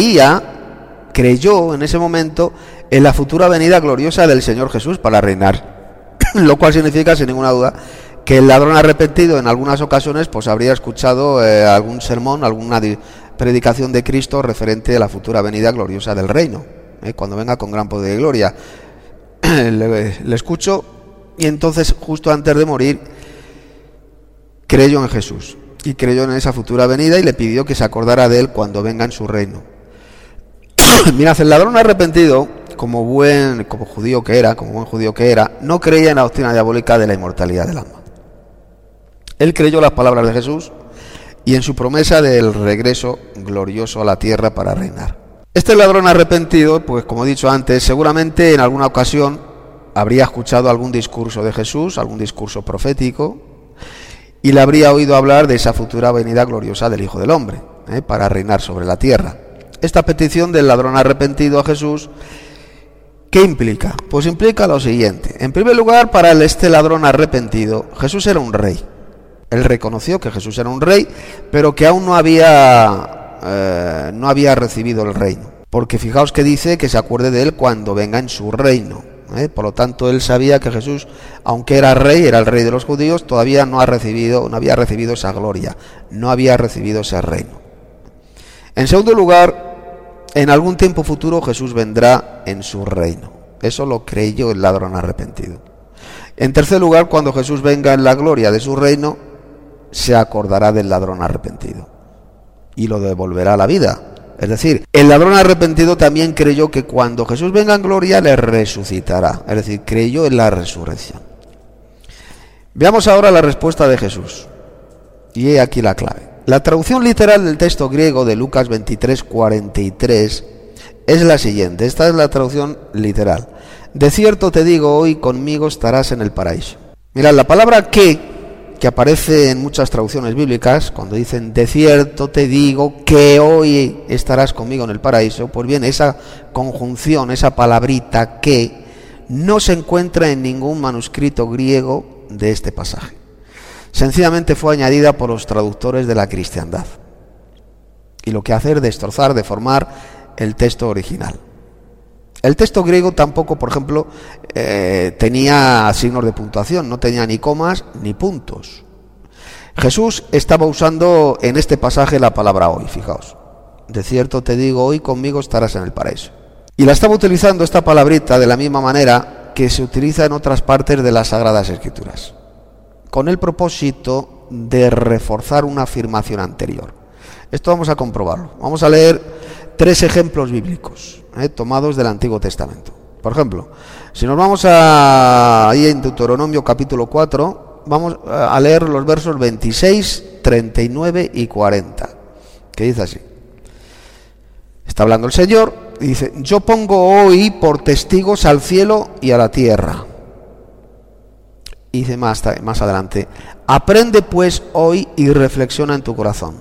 creyó en ese momento en la futura venida gloriosa del Señor Jesús para reinar, lo cual significa, sin ninguna duda, que el ladrón arrepentido en algunas ocasiones pues habría escuchado algún sermón, alguna predicación de Cristo referente a la futura venida gloriosa del reino, cuando venga con gran poder y gloria. Le escuchó, y entonces justo antes de morir creyó en Jesús y creyó en esa futura venida, y le pidió que se acordara de él cuando venga en su reino. Mirad, el ladrón arrepentido, como buen judío que era, no creía en la doctrina diabólica de la inmortalidad del alma. Él creyó las palabras de Jesús y en su promesa del regreso glorioso a la tierra para reinar. Este ladrón arrepentido, pues como he dicho antes, seguramente en alguna ocasión habría escuchado algún discurso de Jesús, algún discurso profético, y le habría oído hablar de esa futura venida gloriosa del Hijo del Hombre, para reinar sobre la tierra. Esta petición del ladrón arrepentido a Jesús, ¿qué implica? Pues implica lo siguiente. En primer lugar, para este ladrón arrepentido, Jesús era un rey. Él reconoció que Jesús era un rey, pero que aún no había recibido el reino. Porque fijaos que dice que se acuerde de él cuando venga en su reino. Por lo tanto, él sabía que Jesús, aunque era el rey de los judíos, todavía no había recibido esa gloria, no había recibido ese reino. En segundo lugar, en algún tiempo futuro Jesús vendrá en su reino. Eso lo creyó el ladrón arrepentido. En tercer lugar, cuando Jesús venga en la gloria de su reino, se acordará del ladrón arrepentido y lo devolverá a la vida. Es decir, el ladrón arrepentido también creyó que cuando Jesús venga en gloria le resucitará. Es decir, creyó en la resurrección. Veamos ahora la respuesta de Jesús. Y he aquí la clave. La traducción literal del texto griego de Lucas 23:43 es la siguiente. Esta es la traducción literal. De cierto te digo, hoy conmigo estarás en el paraíso. Mirad, la palabra que aparece en muchas traducciones bíblicas, cuando dicen de cierto te digo que hoy estarás conmigo en el paraíso, pues bien, esa conjunción, esa palabrita que, no se encuentra en ningún manuscrito griego de este pasaje. Sencillamente fue añadida por los traductores de la cristiandad. Y lo que hace es destrozar, deformar el texto original. El texto griego tampoco, por ejemplo, tenía signos de puntuación, no tenía ni comas ni puntos. Jesús estaba usando en este pasaje la palabra hoy, fijaos. De cierto te digo, hoy conmigo estarás en el paraíso. Y la estaba utilizando esta palabrita de la misma manera que se utiliza en otras partes de las Sagradas Escrituras, con el propósito de reforzar una afirmación anterior. Esto vamos a comprobarlo. Vamos a leer 3 ejemplos bíblicos tomados del Antiguo Testamento. Por ejemplo, si nos vamos ahí en Deuteronomio capítulo 4, vamos a leer los versos 26, 39 y 40, que dice así. Está hablando el Señor y dice: yo pongo hoy por testigos al cielo y a la tierra. Y dice más adelante: aprende pues hoy y reflexiona en tu corazón.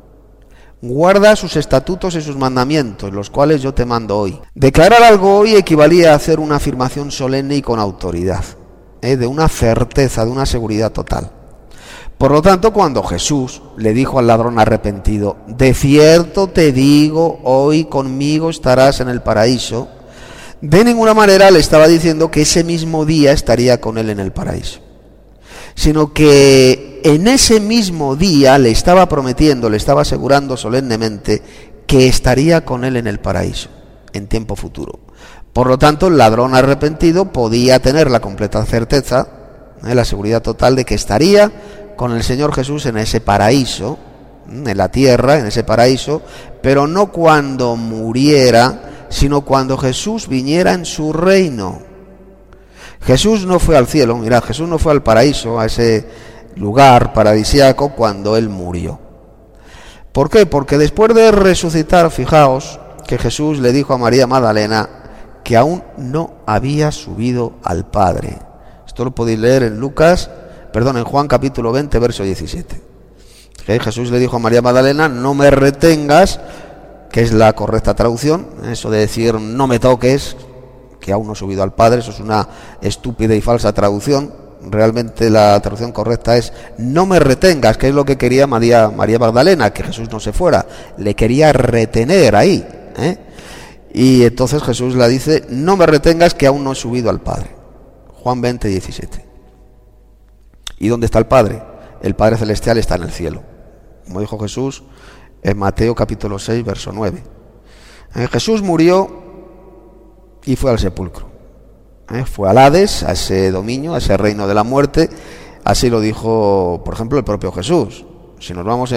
Guarda sus estatutos y sus mandamientos, los cuales yo te mando hoy. Declarar algo hoy equivalía a hacer una afirmación solemne y con autoridad, de una certeza, de una seguridad total. Por lo tanto, cuando Jesús le dijo al ladrón arrepentido: de cierto te digo, hoy conmigo estarás en el paraíso, de ninguna manera le estaba diciendo que ese mismo día estaría con él en el paraíso, sino que en ese mismo día le estaba prometiendo, le estaba asegurando solemnemente que estaría con él en el paraíso, en tiempo futuro. Por lo tanto, el ladrón arrepentido podía tener la completa certeza, la seguridad total de que estaría con el Señor Jesús en ese paraíso, en la tierra, en ese paraíso, pero no cuando muriera, sino cuando Jesús viniera en su reino. Jesús no fue al cielo, mirad, Jesús no fue al paraíso, a ese lugar paradisíaco, cuando él murió. ¿Por qué? Porque después de resucitar, fijaos que Jesús le dijo a María Magdalena que aún no había subido al Padre. Esto lo podéis leer en en Juan capítulo 20, verso 17. Jesús le dijo a María Magdalena: no me retengas, que es la correcta traducción. Eso de decir no me toques, que aún no he subido al Padre, eso es una estúpida y falsa traducción. Realmente la traducción correcta es no me retengas, que es lo que quería María Magdalena, que Jesús no se fuera, le quería retener ahí, Y entonces Jesús le dice: no me retengas, que aún no he subido al Padre. Juan 20, 17. ¿Y dónde está el Padre? El Padre Celestial está en el cielo, como dijo Jesús en Mateo capítulo 6, verso 9. Jesús murió y fue al sepulcro. Fue al Hades, a ese dominio, a ese reino de la muerte. Así lo dijo, por ejemplo, el propio Jesús. Si nos vamos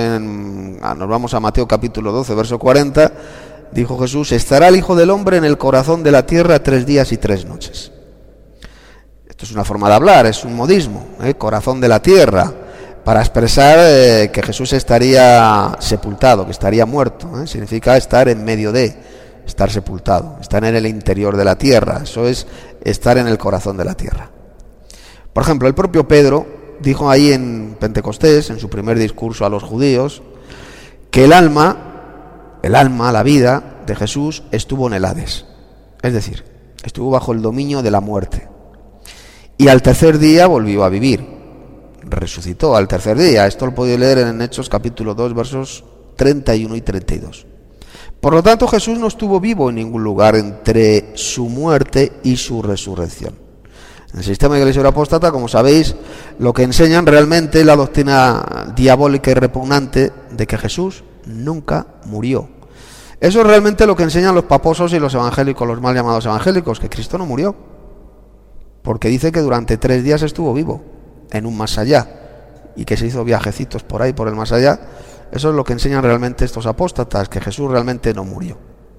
a Mateo capítulo 12, verso 40, dijo Jesús: estará el Hijo del Hombre en el corazón de la tierra 3 días y 3 noches. Esto es una forma de hablar, es un modismo, corazón de la tierra, para expresar que Jesús estaría sepultado, que estaría muerto. Significa estar en medio de, estar sepultado, estar en el interior de la tierra. Eso es estar en el corazón de la tierra. Por ejemplo, el propio Pedro, dijo ahí en Pentecostés, en su primer discurso a los judíos, que el alma, la vida de Jesús estuvo en el Hades, es decir, estuvo bajo el dominio de la muerte. Y al tercer día volvió a vivir, resucitó al tercer día. Esto lo podéis leer en Hechos capítulo 2, versos 31 y 32. Por lo tanto, Jesús no estuvo vivo en ningún lugar entre su muerte y su resurrección. En el sistema de iglesia apóstata, como sabéis, lo que enseñan realmente es la doctrina diabólica y repugnante de que Jesús nunca murió. Eso es realmente lo que enseñan los paposos y los evangélicos, los mal llamados evangélicos, que Cristo no murió, porque dice que durante 3 días estuvo vivo en un más allá y que se hizo viajecitos por ahí, por el más allá. Eso es lo que enseñan realmente estos apóstatas, que Jesús realmente no murió.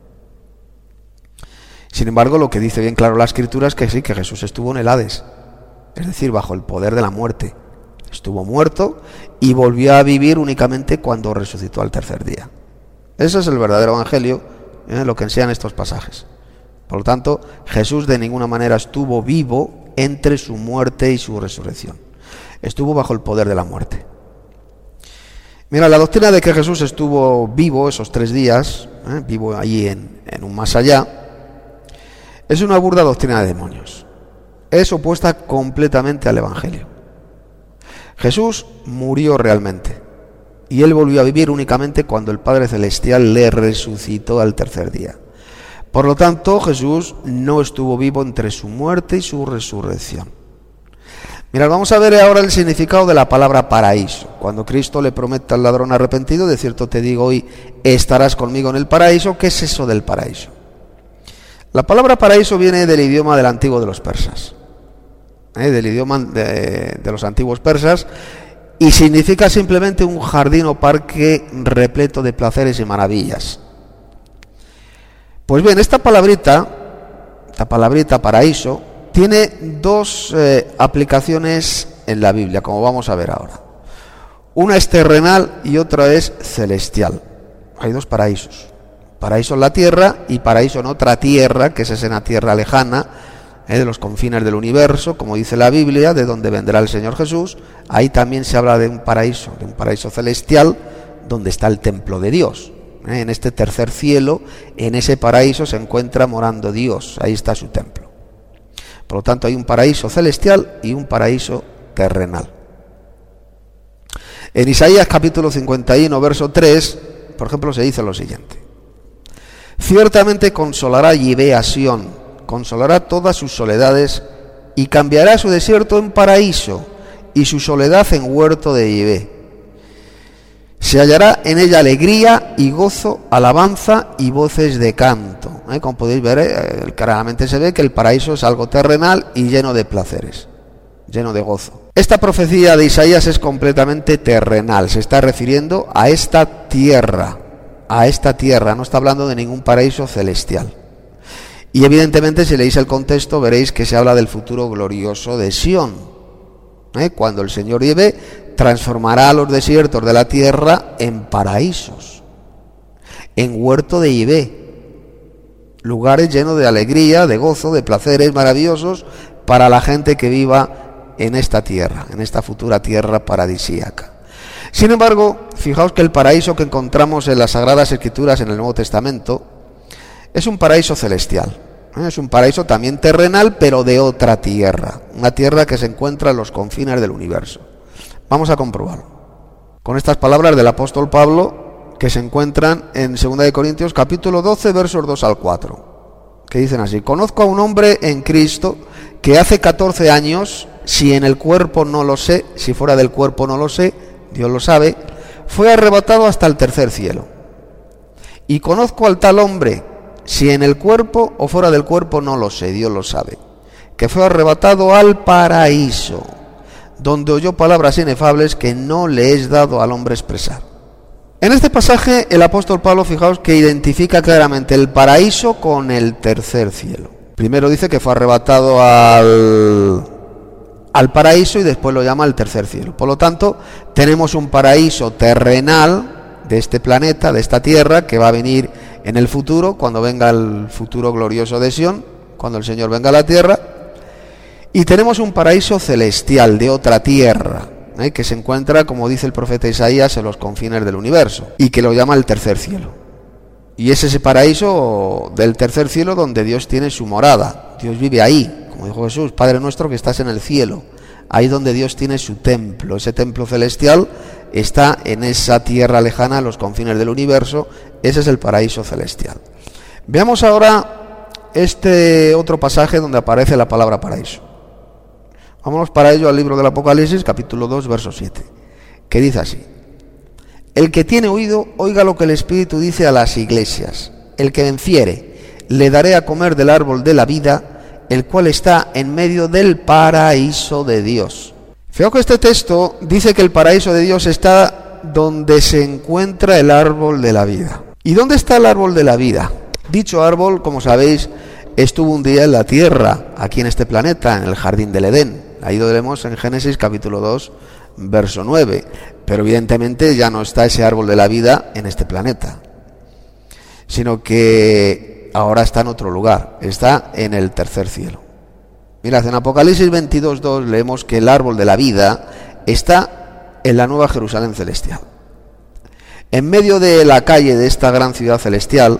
Sin embargo, lo que dice bien claro la Escritura es que sí, que Jesús estuvo en el Hades, es decir, bajo el poder de la muerte. Estuvo muerto y volvió a vivir únicamente cuando resucitó al tercer día. Ese es el verdadero evangelio, lo que enseñan estos pasajes. Por lo tanto, Jesús de ninguna manera estuvo vivo entre su muerte y su resurrección. Estuvo bajo el poder de la muerte. Mira, la doctrina de que Jesús estuvo vivo esos 3 días, vivo allí en un más allá, es una burda doctrina de demonios. Es opuesta completamente al Evangelio. Jesús murió realmente y Él volvió a vivir únicamente cuando el Padre Celestial le resucitó al tercer día. Por lo tanto, Jesús no estuvo vivo entre su muerte y su resurrección. Mirad, vamos a ver ahora el significado de la palabra paraíso. Cuando Cristo le promete al ladrón arrepentido, de cierto te digo hoy, estarás conmigo en el paraíso. ¿Qué es eso del paraíso? La palabra paraíso viene del idioma del antiguo de los persas, del idioma de los antiguos persas, y significa simplemente un jardín o parque repleto de placeres y maravillas. Pues bien, esta palabrita paraíso, tiene 2 aplicaciones en la Biblia, como vamos a ver ahora. Una es terrenal y otra es celestial. Hay 2 paraísos. Paraíso en la tierra y paraíso en otra tierra, que es una tierra lejana, de los confines del universo, como dice la Biblia, de donde vendrá el Señor Jesús. Ahí también se habla de un paraíso celestial, donde está el templo de Dios. En este tercer cielo, en ese paraíso se encuentra morando Dios, ahí está su templo. Por lo tanto, hay un paraíso celestial y un paraíso terrenal. En Isaías capítulo 51, verso 3, por ejemplo, se dice lo siguiente: ciertamente consolará Yahvé a Sión, consolará todas sus soledades y cambiará su desierto en paraíso y su soledad en huerto de Yahvé. Se hallará en ella alegría y gozo, alabanza y voces de canto. Como podéis ver, claramente se ve que el paraíso es algo terrenal y lleno de placeres, lleno de gozo. Esta profecía de Isaías es completamente terrenal, se está refiriendo a esta tierra, no está hablando de ningún paraíso celestial. Y evidentemente, si leéis el contexto, veréis que se habla del futuro glorioso de Sión, cuando el Señor Yahvé transformará los desiertos de la tierra en paraísos, en huerto de Yahvé, lugares llenos de alegría, de gozo, de placeres maravillosos para la gente que viva en esta tierra, en esta futura tierra paradisíaca. Sin embargo, fijaos que el paraíso que encontramos en las Sagradas Escrituras en el Nuevo Testamento es un paraíso celestial. Es un paraíso también terrenal, pero de otra tierra, una tierra que se encuentra en los confines del universo. Vamos a comprobarlo con estas palabras del apóstol Pablo, que se encuentran en 2 Corintios capítulo 12, versos 2 al 4, que dicen así: conozco a un hombre en Cristo que hace 14 años, si en el cuerpo no lo sé, si fuera del cuerpo no lo sé, Dios lo sabe, fue arrebatado hasta el tercer cielo. Y conozco al tal hombre, si en el cuerpo o fuera del cuerpo no lo sé, Dios lo sabe, que fue arrebatado al paraíso, donde oyó palabras inefables que no le es dado al hombre expresar. En este pasaje el apóstol Pablo, fijaos que identifica claramente el paraíso con el tercer cielo. Primero dice que fue arrebatado al paraíso y después lo llama el tercer cielo. Por lo tanto, tenemos un paraíso terrenal de este planeta, de esta tierra, que va a venir en el futuro, cuando venga el futuro glorioso de Sión, cuando el Señor venga a la tierra. Y tenemos un paraíso celestial de otra tierra, que se encuentra, como dice el profeta Isaías, en los confines del universo, y que lo llama el tercer cielo. Y es ese paraíso del tercer cielo donde Dios tiene su morada. Dios vive ahí, como dijo Jesús: Padre nuestro que estás en el cielo. Ahí donde Dios tiene su templo. Ese templo celestial está en esa tierra lejana, en los confines del universo. Ese es el paraíso celestial. Veamos ahora este otro pasaje donde aparece la palabra paraíso. Vámonos para ello al libro del Apocalipsis, capítulo 2, verso 7, que dice así: El que tiene oído, oiga lo que el Espíritu dice a las iglesias. El que venciere, le daré a comer del árbol de la vida, el cual está en medio del paraíso de Dios. Fijaos que este texto dice que el paraíso de Dios está donde se encuentra el árbol de la vida. ¿Y dónde está el árbol de la vida? Dicho árbol, como sabéis, estuvo un día en la tierra, aquí en este planeta, en el jardín del Edén. Ahí lo leemos en Génesis capítulo 2, verso 9. Pero evidentemente ya no está ese árbol de la vida en este planeta, sino que ahora está en otro lugar, está en el tercer cielo. Mirad, en Apocalipsis 22, 2 leemos que el árbol de la vida está en la nueva Jerusalén celestial. En medio de la calle de esta gran ciudad celestial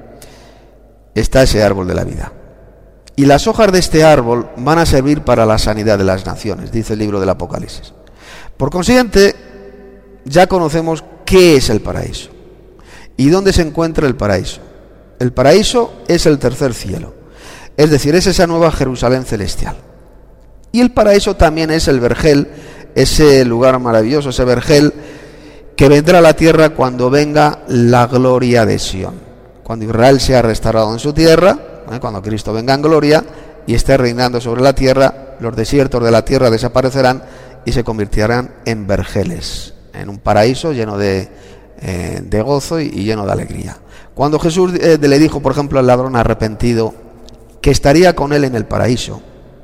está ese árbol de la vida. Y las hojas de este árbol van a servir para la sanidad de las naciones, dice el libro del Apocalipsis. Por consiguiente, ya conocemos qué es el paraíso y dónde se encuentra el paraíso. El paraíso es el tercer cielo, es decir, es esa nueva Jerusalén celestial. Y el paraíso también es el vergel, ese lugar maravilloso, ese vergel que vendrá a la tierra cuando venga la gloria de Sión. Cuando Israel sea restaurado en su tierra, cuando Cristo venga en gloria y esté reinando sobre la tierra, los desiertos de la tierra desaparecerán y se convertirán en vergeles, en un paraíso lleno de gozo y lleno de alegría. Cuando Jesús le dijo, por ejemplo, al ladrón arrepentido que estaría con él en el paraíso,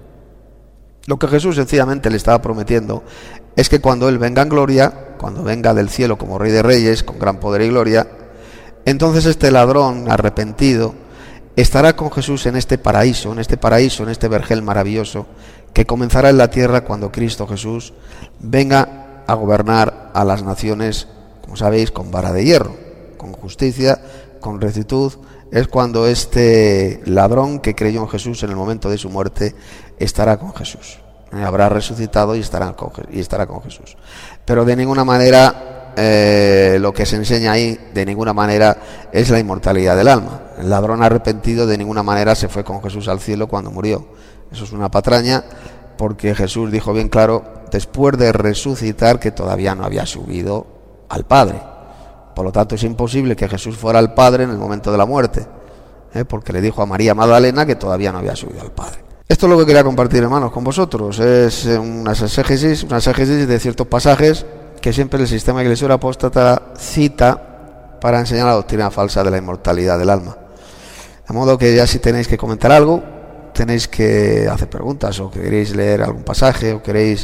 lo que Jesús sencillamente le estaba prometiendo es que cuando él venga en gloria, cuando venga del cielo como Rey de Reyes, con gran poder y gloria, entonces este ladrón arrepentido estará con Jesús en este paraíso, en este vergel maravilloso que comenzará en la tierra cuando Cristo Jesús venga a gobernar a las naciones, como sabéis, con vara de hierro, con justicia, con rectitud. Es cuando este ladrón que creyó en Jesús en el momento de su muerte estará con Jesús. Habrá resucitado y estará con Jesús. Pero de ninguna manera lo que se enseña ahí, de ninguna manera es la inmortalidad del alma. El ladrón arrepentido de ninguna manera se fue con Jesús al cielo cuando murió. Eso es una patraña, porque Jesús dijo bien claro, después de resucitar, que todavía no había subido al Padre. Por lo tanto, es imposible que Jesús fuera al Padre en el momento de la muerte, porque le dijo a María Magdalena que todavía no había subido al Padre. Esto es lo que quería compartir, hermanos, con vosotros. Es una exégesis de ciertos pasajes que siempre el sistema eclesial apóstata cita para enseñar la doctrina falsa de la inmortalidad del alma. De modo que ya si tenéis que comentar algo, tenéis que hacer preguntas, o queréis leer algún pasaje, o queréis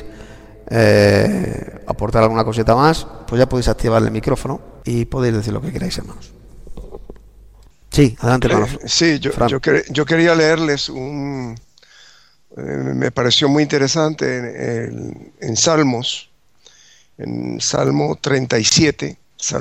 aportar alguna cosita más, pues ya podéis activar el micrófono y podéis decir lo que queráis, hermanos. Sí, adelante, hermanos. Sí, yo quería leerles me pareció muy interesante en Salmos, en Salmos 37,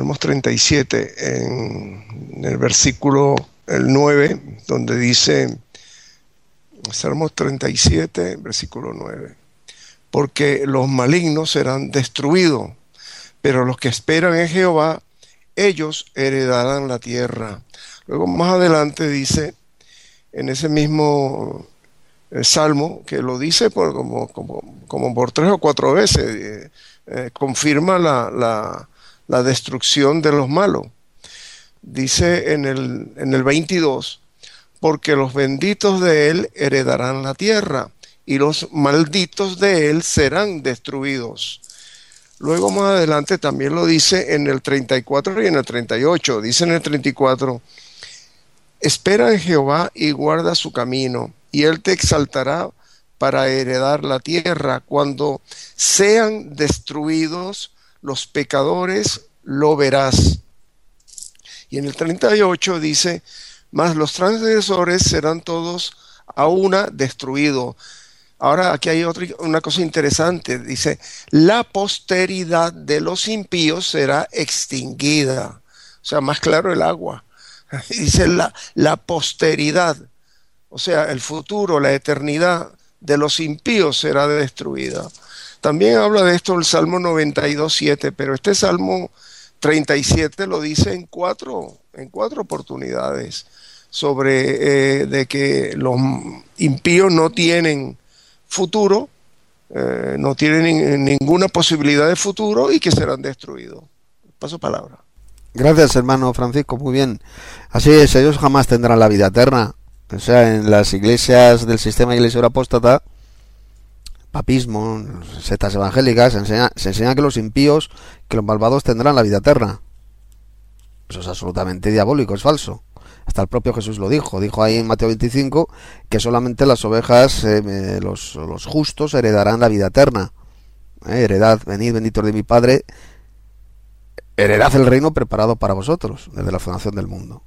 en el versículo el 9, donde dice, Salmos 37, versículo 9, porque los malignos serán destruidos, pero los que esperan en Jehová, ellos heredarán la tierra. Luego más adelante dice, en ese mismo Salmo, que lo dice como por 3 o 4 veces, confirma la destrucción de los malos. Dice en el 22, porque los benditos de él heredarán la tierra, y los malditos de él serán destruidos. Luego más adelante también lo dice en el 34 y en el 38. Dice en el 34, espera en Jehová y guarda su camino, y él te exaltará para heredar la tierra. Cuando sean destruidos los pecadores, lo verás. Y en el 38 dice, mas los transgresores serán todos a una destruidos. Ahora aquí hay una cosa interesante. Dice, la posteridad de los impíos será extinguida. O sea, más claro el agua. Dice la posteridad. O sea, el futuro, la eternidad de los impíos será destruida. También habla de esto el Salmo 92:7, pero este Salmo 37 lo dice en cuatro oportunidades sobre de que los impíos no tienen futuro, no tienen ninguna posibilidad de futuro y que serán destruidos. Paso palabra. Gracias, hermano Francisco, muy bien. Así es, ellos jamás tendrán la vida eterna. O sea, en las iglesias del sistema iglesia apóstata, papismo, sectas evangélicas, se enseña que los impíos, que los malvados tendrán la vida eterna. Eso es absolutamente diabólico, es falso. Hasta el propio Jesús lo dijo. Dijo ahí en Mateo 25 que solamente las ovejas, los justos, heredarán la vida eterna. Heredad, venid, benditos de mi Padre, heredad el reino preparado para vosotros desde la fundación del mundo.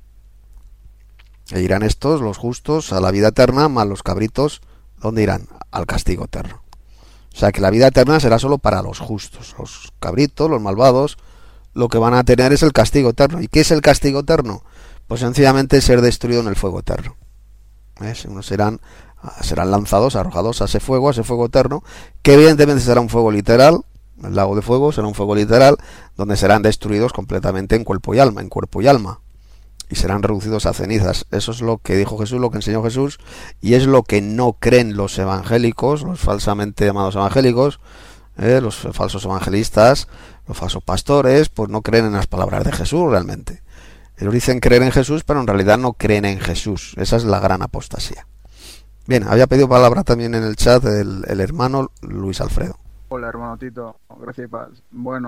E irán estos, los justos, a la vida eterna, más los cabritos, ¿dónde irán? Al castigo eterno. O sea que la vida eterna será solo para los justos. Los cabritos, los malvados, lo que van a tener es el castigo eterno. ¿Y qué es el castigo eterno? Pues sencillamente ser destruido en el fuego eterno. Unos serán lanzados, arrojados a ese fuego eterno, que evidentemente será un fuego literal. El lago de fuego será un fuego literal, donde serán destruidos completamente en cuerpo y alma. Y serán reducidos a cenizas. Eso es lo que dijo Jesús, lo que enseñó Jesús, y es lo que no creen los evangélicos, los falsamente llamados evangélicos, los falsos evangelistas, los falsos pastores, pues no creen en las palabras de Jesús realmente. Ellos dicen creer en Jesús, pero en realidad no creen en Jesús. Esa es la gran apostasía. Bien, había pedido palabra también en el chat el hermano Luis Alfredo. Hola, hermano Tito, gracias y paz.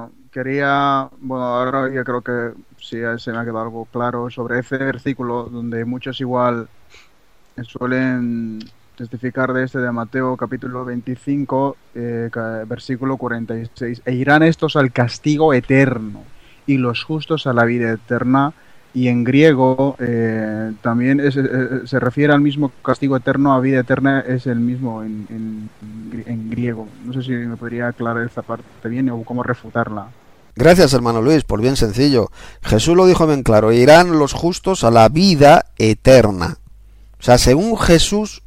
Ahora yo creo que sí se me ha quedado algo claro sobre ese versículo donde muchos igual suelen testificar de Mateo capítulo 25, versículo 46. E irán estos al castigo eterno y los justos a la vida eterna. Y en griego también se refiere al mismo castigo eterno, a vida eterna es el mismo en griego. No sé si me podría aclarar esta parte bien o cómo refutarla. Gracias, hermano Luis, por bien sencillo. Jesús lo dijo bien claro, irán los justos a la vida eterna. O sea, según Jesús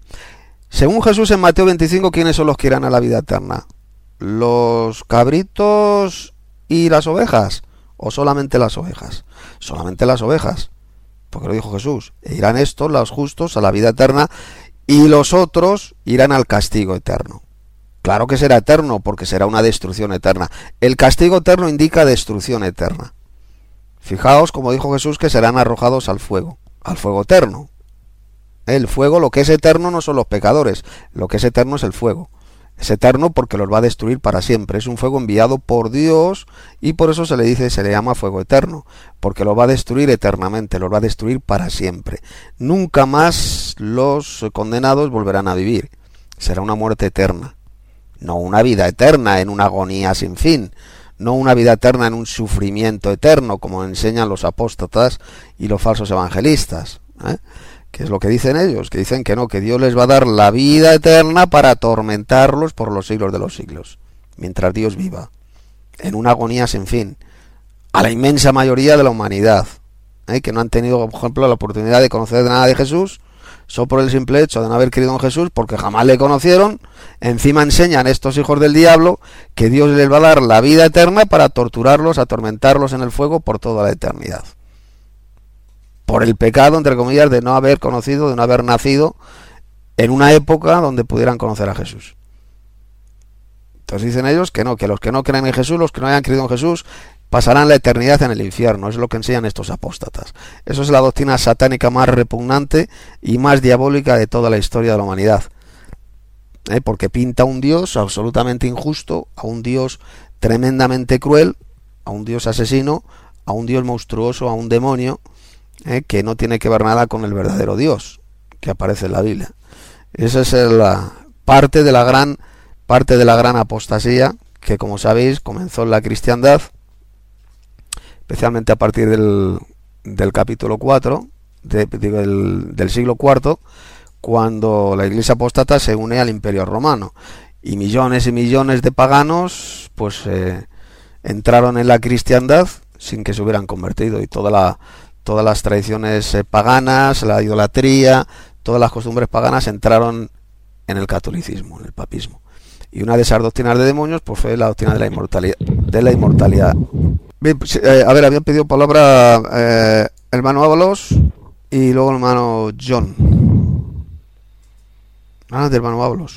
en Mateo 25, ¿quiénes son los que irán a la vida eterna? ¿Los cabritos y las ovejas? ¿O solamente las ovejas? Solamente las ovejas, porque lo dijo Jesús. E irán estos, los justos, a la vida eterna, y los otros irán al castigo eterno. Claro que será eterno, porque será una destrucción eterna. El castigo eterno indica destrucción eterna. Fijaos, como dijo Jesús, que serán arrojados al fuego eterno. El fuego, lo que es eterno no son los pecadores, lo que es eterno es el fuego. Es eterno porque los va a destruir para siempre. Es un fuego enviado por Dios y por eso se le llama fuego eterno, porque lo va a destruir eternamente, los va a destruir para siempre. Nunca más los condenados volverán a vivir. Será una muerte eterna, no una vida eterna en una agonía sin fin, no una vida eterna en un sufrimiento eterno, como enseñan los apóstatas y los falsos evangelistas, que es lo que dicen ellos, que dicen que no, que Dios les va a dar la vida eterna para atormentarlos por los siglos de los siglos, mientras Dios viva, en una agonía sin fin, a la inmensa mayoría de la humanidad, que no han tenido, por ejemplo, la oportunidad de conocer nada de Jesús, solo por el simple hecho de no haber creído en Jesús, porque jamás le conocieron. Encima enseñan estos hijos del diablo que Dios les va a dar la vida eterna para torturarlos, atormentarlos en el fuego por toda la eternidad. Por el pecado, entre comillas, de no haber conocido, de no haber nacido en una época donde pudieran conocer a Jesús. Entonces dicen ellos que no, que los que no creen en Jesús, los que no hayan creído en Jesús, pasarán la eternidad en el infierno. Es lo que enseñan estos apóstatas. Eso es la doctrina satánica más repugnante y más diabólica de toda la historia de la humanidad. Porque pinta a un Dios absolutamente injusto, a un Dios tremendamente cruel, a un Dios asesino, a un Dios monstruoso, a un demonio, que no tiene que ver nada con el verdadero Dios que aparece en la Biblia. Esa es la parte de la gran apostasía que, como sabéis, comenzó en la cristiandad, especialmente a partir del capítulo 4 del siglo IV, cuando la Iglesia apóstata se une al Imperio Romano y millones de paganos pues entraron en la cristiandad sin que se hubieran convertido, y todas las tradiciones paganas, la idolatría, todas las costumbres paganas entraron en el catolicismo, en el papismo. Y una de esas doctrinas de demonios pues fue la doctrina de la inmortalidad. Bien, pues, a ver, habían pedido palabra el hermano Ábalos y luego el hermano John. De hermano Ábalos.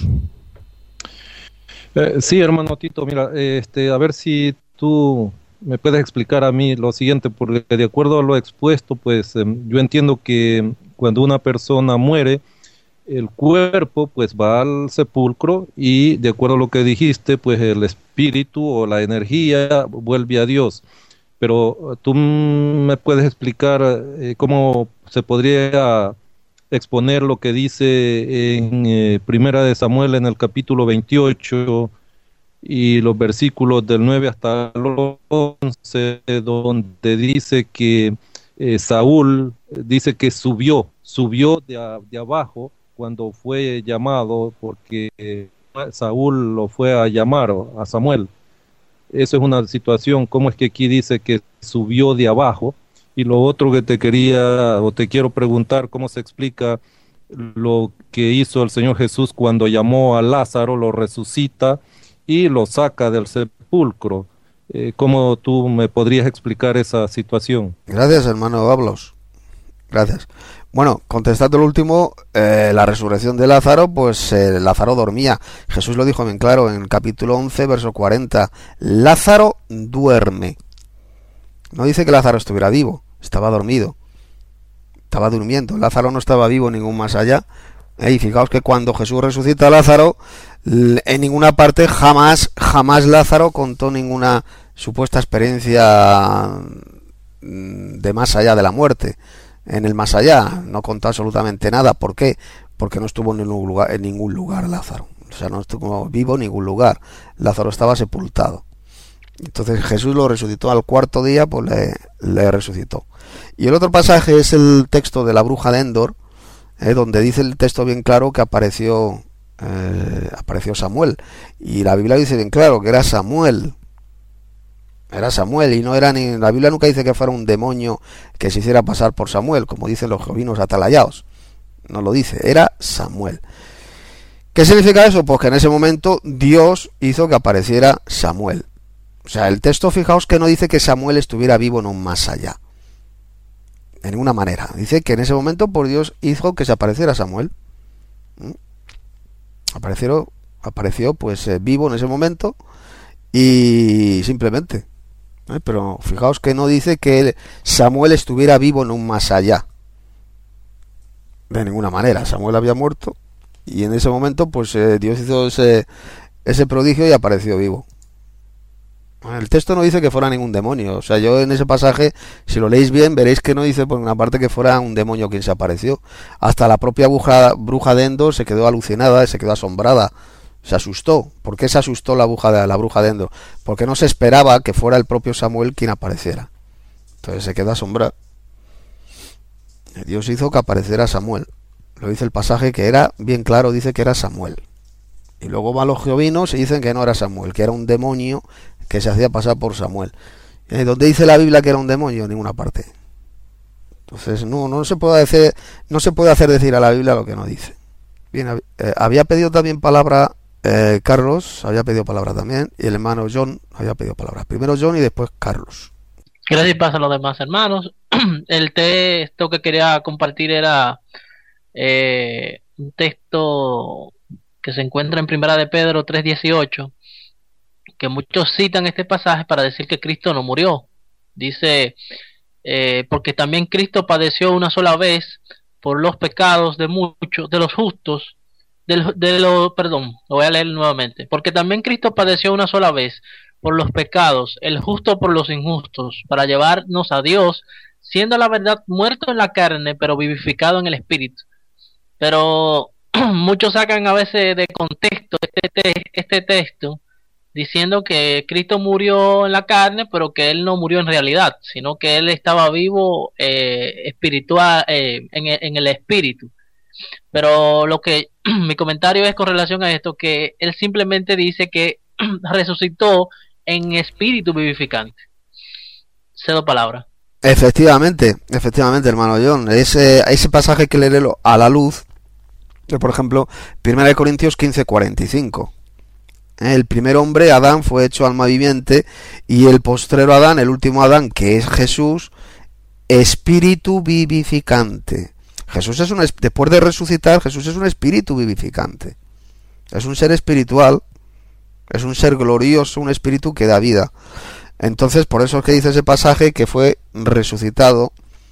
Sí, hermano Tito, mira, a ver si tú me puedes explicar a mí lo siguiente, porque de acuerdo a lo expuesto, pues yo entiendo que cuando una persona muere, el cuerpo pues va al sepulcro y de acuerdo a lo que dijiste, pues el espíritu o la energía vuelve a Dios. Pero tú me puedes explicar cómo se podría exponer lo que dice en Primera de Samuel en el capítulo 28 y los versículos del 9 hasta el 11, donde dice que Saúl dice que subió de abajo cuando fue llamado, porque Saúl lo fue a llamar a Samuel. Eso es una situación. ¿Cómo es que aquí dice que subió de abajo? Y lo otro que te quiero preguntar, ¿cómo se explica lo que hizo el Señor Jesús cuando llamó a Lázaro, lo resucita y lo saca del sepulcro? ¿Cómo tú me podrías explicar esa situación? Gracias, hermano Ábalos. Gracias. Bueno, contestando lo último, la resurrección de Lázaro, pues Lázaro dormía. Jesús lo dijo bien claro en el capítulo 11, verso 40. Lázaro duerme. No dice que Lázaro estuviera vivo, estaba dormido. Estaba durmiendo. Lázaro no estaba vivo ningún más allá. Y fijaos que cuando Jesús resucita a Lázaro, en ninguna parte jamás Lázaro contó ninguna supuesta experiencia de más allá de la muerte. En el más allá no contó absolutamente nada. ¿Por qué? Porque no estuvo en ningún lugar Lázaro. O sea, no estuvo vivo en ningún lugar. Lázaro estaba sepultado. Entonces Jesús lo resucitó al cuarto día, pues le resucitó. Y el otro pasaje es el texto de la bruja de Endor, donde dice el texto bien claro que apareció Samuel. Y la Biblia dice bien claro que era Samuel. Era Samuel y no era ni... La Biblia nunca dice que fuera un demonio que se hiciera pasar por Samuel, como dicen los jovinos atalayados. No lo dice, era Samuel. ¿Qué significa eso? Pues que en ese momento Dios hizo que apareciera Samuel. O sea, el texto, fijaos que no dice que Samuel estuviera vivo en un más allá. De ninguna manera. Dice que en ese momento por Dios hizo que se apareciera Samuel. Apareció pues vivo en ese momento y simplemente. Pero fijaos que no dice que Samuel estuviera vivo en un más allá. De ninguna manera. Samuel había muerto y en ese momento pues Dios hizo ese prodigio y apareció vivo. El texto no dice que fuera ningún demonio. O sea, yo en ese pasaje, si lo leéis bien, veréis que no dice por una parte que fuera un demonio quien se apareció. Hasta la propia bruja de Endor se quedó alucinada, se quedó asombrada, se asustó. ¿Por qué se asustó la bruja de Endor? Porque no se esperaba que fuera el propio Samuel quien apareciera. Entonces se quedó asombrada. Dios hizo que apareciera Samuel. Lo dice el pasaje que era bien claro, dice que era Samuel. Y luego van los jovinos y dicen que no era Samuel, que era un demonio que se hacía pasar por Samuel. ¿Dónde dice la Biblia que era un demonio? En ninguna parte. Entonces no se puede hacer decir a la Biblia lo que no dice. Bien, había pedido también palabra Carlos, había pedido palabra también, y el hermano John había pedido palabra. Primero John y después Carlos. Gracias y paz a los demás hermanos. El texto que quería compartir era un texto que se encuentra en Primera de Pedro 3:18, que muchos citan este pasaje para decir que Cristo no murió. Dice, porque también Cristo padeció una sola vez por los pecados de muchos, de los justos, lo voy a leer nuevamente. Porque también Cristo padeció una sola vez por los pecados, el justo por los injustos, para llevarnos a Dios, siendo la verdad muerto en la carne, pero vivificado en el espíritu. Pero muchos sacan a veces de contexto este texto, diciendo que Cristo murió en la carne, pero que Él no murió en realidad, sino que Él estaba vivo espiritual en el espíritu. Pero lo que mi comentario es con relación a esto, que él simplemente dice que resucitó en espíritu vivificante. Cedo palabra. Efectivamente, hermano John. Ese pasaje que leeré a la luz, por ejemplo, 1 Corintios 15:45. El primer hombre, Adán, fue hecho alma viviente, y el postrero Adán, el último Adán, que es Jesús, espíritu vivificante. Jesús es después de resucitar, Jesús es un espíritu vivificante. Es un ser espiritual, es un ser glorioso, un espíritu que da vida. Entonces, por eso es que dice ese pasaje que fue resucitado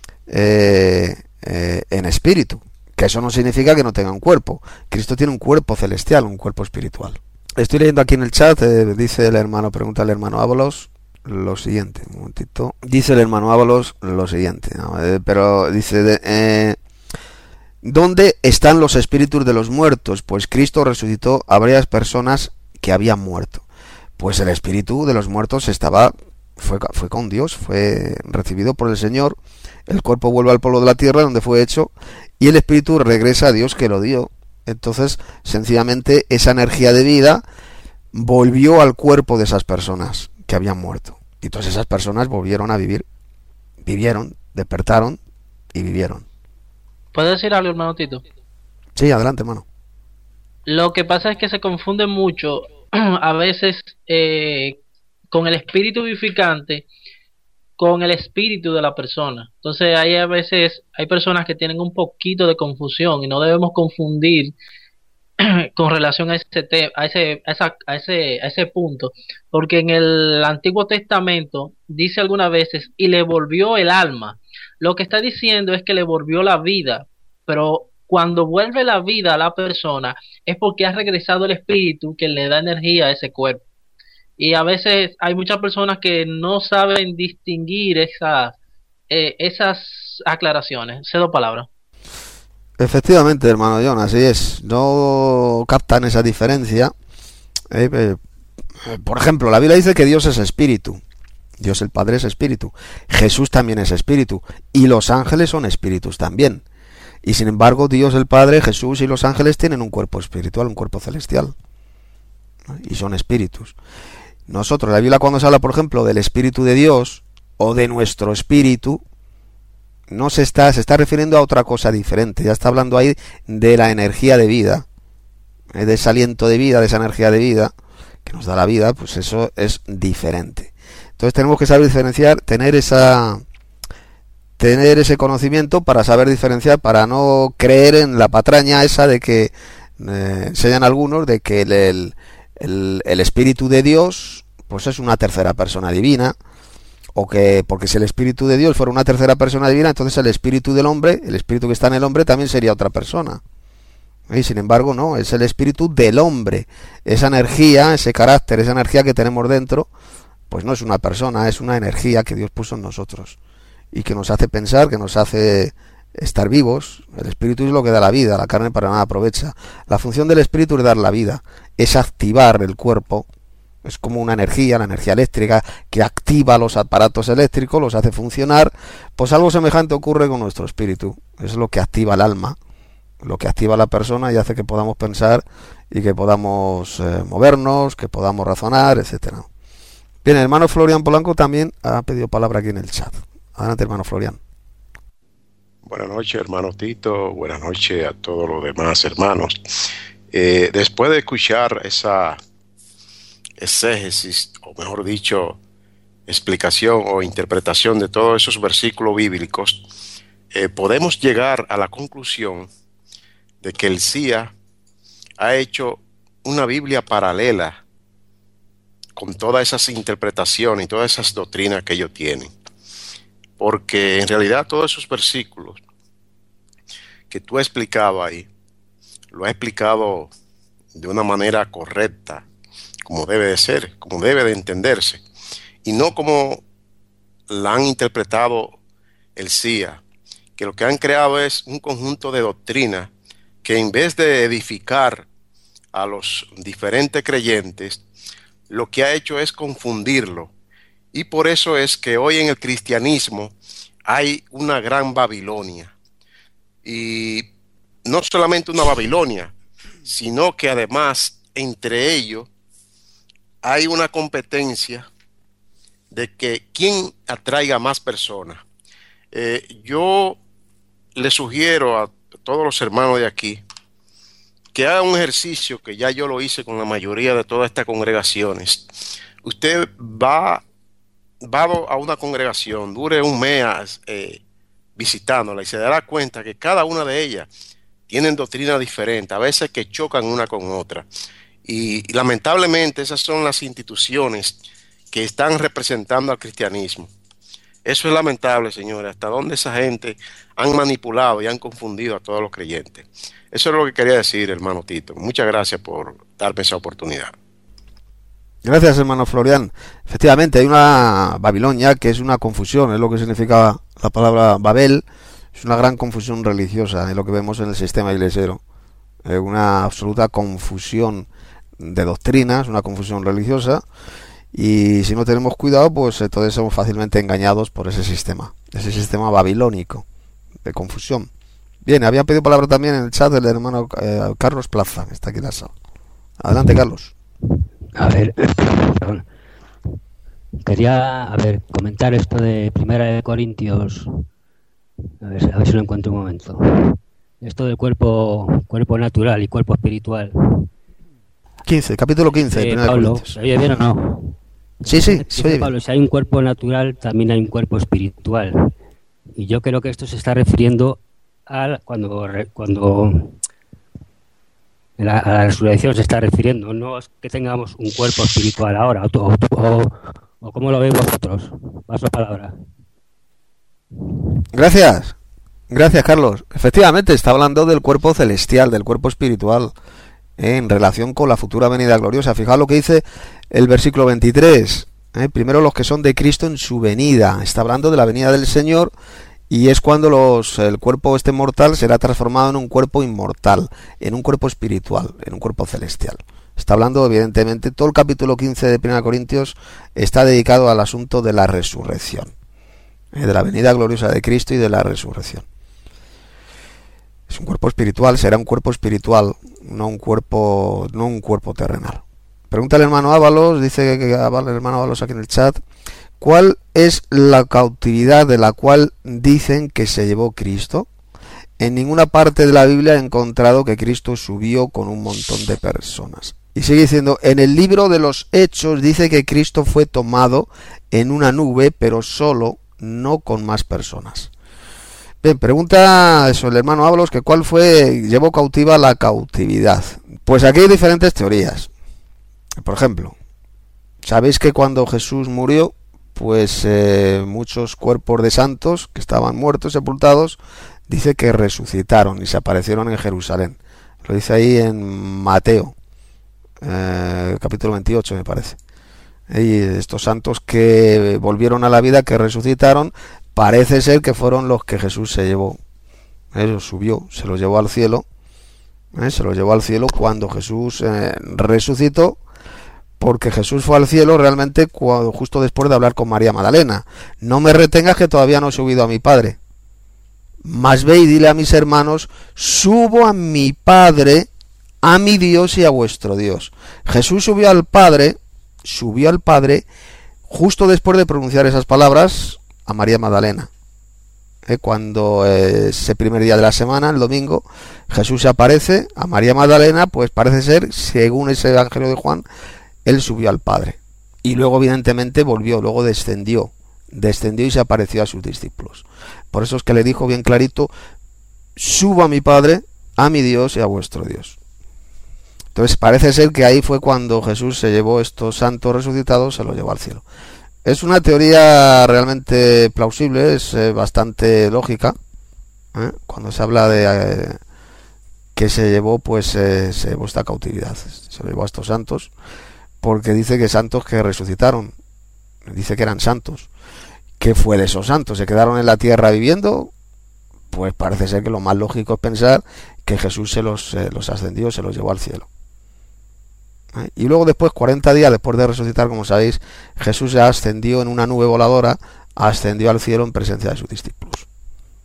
en espíritu. Que eso no significa que no tenga un cuerpo. Cristo tiene un cuerpo celestial, un cuerpo espiritual. Estoy leyendo aquí en el chat, dice el hermano, pregunta el hermano Ábalos lo siguiente. Un momentito. Dice el hermano Ábalos lo siguiente, ¿no? Pero dice... ¿dónde están los espíritus de los muertos? Pues Cristo resucitó a varias personas que habían muerto. Pues el espíritu de los muertos fue con Dios, fue recibido por el Señor. El cuerpo vuelve al polvo de la tierra donde fue hecho, y el espíritu regresa a Dios que lo dio. Entonces, sencillamente, esa energía de vida volvió al cuerpo de esas personas que habían muerto. Y todas esas personas volvieron a vivir. Vivieron, despertaron y vivieron. ¿Puedo decir algo, hermano Tito? Sí, adelante, hermano. Lo que pasa es que se confunde mucho a veces con el espíritu vivificante con el espíritu de la persona. Entonces a veces hay personas que tienen un poquito de confusión, y no debemos confundir con relación a ese punto, porque en el Antiguo Testamento dice algunas veces y le volvió el alma. Lo que está diciendo es que le volvió la vida, pero cuando vuelve la vida a la persona es porque ha regresado el espíritu que le da energía a ese cuerpo. Y a veces hay muchas personas que no saben distinguir esas aclaraciones. Cedo palabra. Efectivamente, hermano John, así es. No captan esa diferencia. Por ejemplo, la Biblia dice que Dios es espíritu. Dios el Padre es espíritu. Jesús también es espíritu. Y los ángeles son espíritus también. Y sin embargo, Dios el Padre, Jesús y los ángeles tienen un cuerpo espiritual, un cuerpo celestial. Y son espíritus. Nosotros, la Biblia, cuando se habla, por ejemplo, del Espíritu de Dios o de nuestro espíritu, no se está refiriendo a otra cosa diferente. Ya está hablando ahí de la energía de vida, de ese aliento de vida, de esa energía de vida que nos da la vida. Pues eso es diferente. Entonces tenemos que saber diferenciar, tener ese conocimiento para saber diferenciar, para no creer en la patraña esa de que enseñan algunos de que el Espíritu de Dios pues es una tercera persona divina, o que porque si el Espíritu de Dios fuera una tercera persona divina, entonces el Espíritu del hombre, el Espíritu que está en el hombre, también sería otra persona. Y sin embargo no, es el Espíritu del hombre. Esa energía, ese carácter, esa energía que tenemos dentro, pues no es una persona, es una energía que Dios puso en nosotros y que nos hace pensar, que nos hace estar vivos. El espíritu es lo que da la vida, la carne para nada aprovecha. La función del espíritu es dar la vida, es activar el cuerpo. Es como una energía, la energía eléctrica, que activa los aparatos eléctricos, los hace funcionar. Pues algo semejante ocurre con nuestro espíritu. Es lo que activa el alma, lo que activa a la persona y hace que podamos pensar y que podamos movernos, que podamos razonar, etcétera. Bien, el hermano Florian Polanco también ha pedido palabra aquí en el chat. Adelante, hermano Florian. Buenas noches, hermano Tito. Buenas noches a todos los demás hermanos. Después de escuchar esa exégesis, o mejor dicho, explicación o interpretación de todos esos versículos bíblicos, podemos llegar a la conclusión de que el CIA ha hecho una Biblia paralela con todas esas interpretaciones y todas esas doctrinas que ellos tienen. Porque en realidad todos esos versículos que tú has explicado ahí, lo has explicado de una manera correcta, como debe de ser, como debe de entenderse, y no como la han interpretado el CIA, que lo que han creado es un conjunto de doctrinas que en vez de edificar a los diferentes creyentes, lo que ha hecho es confundirlo. Y por eso es que hoy en el cristianismo hay una gran Babilonia. Y no solamente una Babilonia, sino que además entre ellos hay una competencia de que quién atraiga más personas. Yo le sugiero a todos los hermanos de aquí que hagan un ejercicio que ya yo lo hice con la mayoría de todas estas congregaciones. Usted va a una congregación, dure un mes visitándola y se dará cuenta que cada una de ellas tienen doctrinas diferentes, a veces que chocan una con otra. Y lamentablemente esas son las instituciones que están representando al cristianismo. Eso es lamentable, señores, hasta dónde esa gente han manipulado y han confundido a todos los creyentes. Eso es lo que quería decir, hermano Tito. Muchas gracias por darme esa oportunidad. Gracias, hermano Florian. Efectivamente, hay una Babilonia que es una confusión, es lo que significa la palabra Babel. Es una gran confusión religiosa, es lo que vemos en el sistema iglesiero. Una absoluta confusión de doctrinas, una confusión religiosa. Y si no tenemos cuidado, pues entonces somos fácilmente engañados por ese sistema babilónico de confusión. Bien, había pedido palabra también en el chat del hermano Carlos Plaza, que está aquí en la sala. Adelante, Carlos. A ver, perdón. Quería, comentar esto de Primera de Corintios. A ver si lo encuentro un momento. Esto del cuerpo natural y cuerpo espiritual. Capítulo 15 de Primera de Corintios. ¿Se oye bien o no? Sí, dice Pablo, si hay un cuerpo natural, también hay un cuerpo espiritual. Y yo creo que esto se está refiriendo a cuando a la resurrección se está refiriendo, no es que tengamos un cuerpo espiritual ahora, o ¿cómo lo veis vosotros? Paso palabra. Gracias, Carlos. Efectivamente, está hablando del cuerpo celestial, del cuerpo espiritual, en relación con la futura venida gloriosa. Fijaos lo que dice el versículo 23. Primero los que son de Cristo en su venida. Está hablando de la venida del Señor. Y es cuando el cuerpo mortal será transformado en un cuerpo inmortal, en un cuerpo espiritual, en un cuerpo celestial. Está hablando, evidentemente, todo el capítulo 15 de 1 Corintios está dedicado al asunto de la resurrección, de la venida gloriosa de Cristo y de la resurrección. Es un cuerpo espiritual, será un cuerpo espiritual, no un cuerpo terrenal. Pregunta el hermano Ábalos, dice el hermano Ábalos aquí en el chat, ¿cuál es la cautividad de la cual dicen que se llevó Cristo? En ninguna parte de la Biblia he encontrado que Cristo subió con un montón de personas. Y sigue diciendo, en el libro de los Hechos dice que Cristo fue tomado en una nube, pero solo, no con más personas. Bien, pregunta eso el hermano Ábalos, que cuál llevó cautiva la cautividad. Pues aquí hay diferentes teorías. Por ejemplo, sabéis que cuando Jesús murió, pues muchos cuerpos de santos que estaban muertos, sepultados, dice que resucitaron y se aparecieron en Jerusalén. Lo dice ahí en Mateo, capítulo 28 me parece. Y estos santos que volvieron a la vida, que resucitaron, parece ser que fueron los que Jesús se llevó. Los subió, se los llevó al cielo. Se los llevó al cielo cuando Jesús resucitó. Porque Jesús fue al cielo realmente justo después de hablar con María Magdalena. No me retengas que todavía no he subido a mi Padre. Mas ve y dile a mis hermanos, subo a mi Padre, a mi Dios y a vuestro Dios. Jesús subió al Padre justo después de pronunciar esas palabras a María Magdalena. Cuando ese primer día de la semana, el domingo, Jesús se aparece a María Magdalena, pues parece ser, según ese evangelio de Juan, él subió al Padre. Y luego, evidentemente, volvió, luego descendió y se apareció a sus discípulos. Por eso es que le dijo bien clarito, subo a mi Padre, a mi Dios y a vuestro Dios. Entonces parece ser que ahí fue cuando Jesús se llevó estos santos resucitados, se los llevó al cielo. Es una teoría realmente plausible, es bastante lógica. Cuando se habla de que se llevó, pues se llevó esta cautividad, se llevó a estos santos. Porque dice que santos que resucitaron, dice que eran santos. ¿Qué fue de esos santos? ¿Se quedaron en la tierra viviendo? Pues parece ser que lo más lógico es pensar que Jesús se los ascendió, se los llevó al cielo. Y luego después, 40 días después de resucitar, como sabéis, Jesús se ascendió en una nube voladora, ascendió al cielo en presencia de sus discípulos.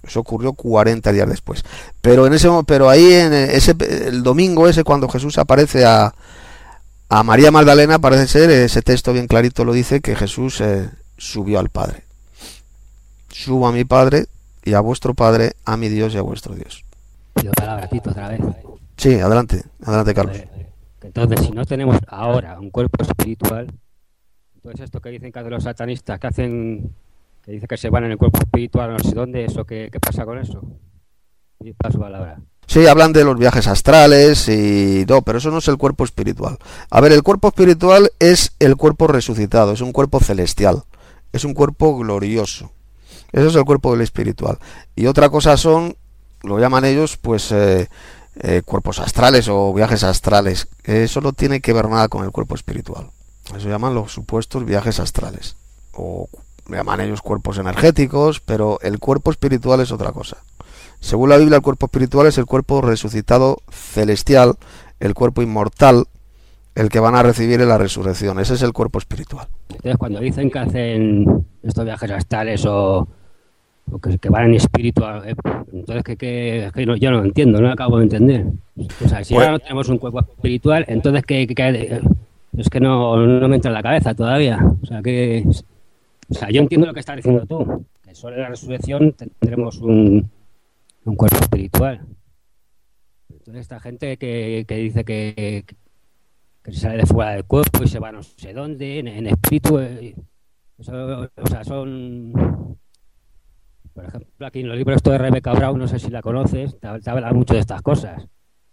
Eso ocurrió 40 días después. Pero ahí el domingo ese, cuando Jesús aparece a María Magdalena, parece ser, ese texto bien clarito lo dice, que Jesús subió al Padre. Subo a mi Padre y a vuestro Padre, a mi Dios y a vuestro Dios. Pido palabra, Tito, otra vez. Sí, adelante, Carlos. Entonces, si no tenemos ahora un cuerpo espiritual, entonces esto que dicen que hacen los satanistas, que dicen que se van en el cuerpo espiritual, no sé dónde, ¿eso qué pasa con eso? Y paso palabra. Sí, hablan de los viajes astrales y no, pero eso no es el cuerpo espiritual. A ver, el cuerpo espiritual es el cuerpo resucitado, es un cuerpo celestial, es un cuerpo glorioso. Eso es el cuerpo del espiritual. Y otra cosa son, lo llaman ellos, pues cuerpos astrales o viajes astrales. Eso no tiene que ver nada con el cuerpo espiritual. Eso llaman los supuestos viajes astrales. O llaman ellos cuerpos energéticos, pero el cuerpo espiritual es otra cosa. Según la Biblia, el cuerpo espiritual es el cuerpo resucitado celestial, el cuerpo inmortal, el que van a recibir en la resurrección. Ese es el cuerpo espiritual. Entonces, cuando dicen que hacen estos viajes astrales o que van en espíritu, entonces que yo no lo entiendo, no lo acabo de entender. O sea, si ahora no tenemos un cuerpo espiritual, entonces es que no me entra en la cabeza todavía. O sea, yo entiendo lo que estás diciendo tú, que solo en la resurrección tendremos un cuerpo espiritual. Entonces esta gente que dice que se sale de fuera del cuerpo y se va no sé dónde, en espíritu, eso, o sea, son... Por ejemplo, aquí en los libros de Rebecca Brown, no sé si la conoces, te habla mucho de estas cosas.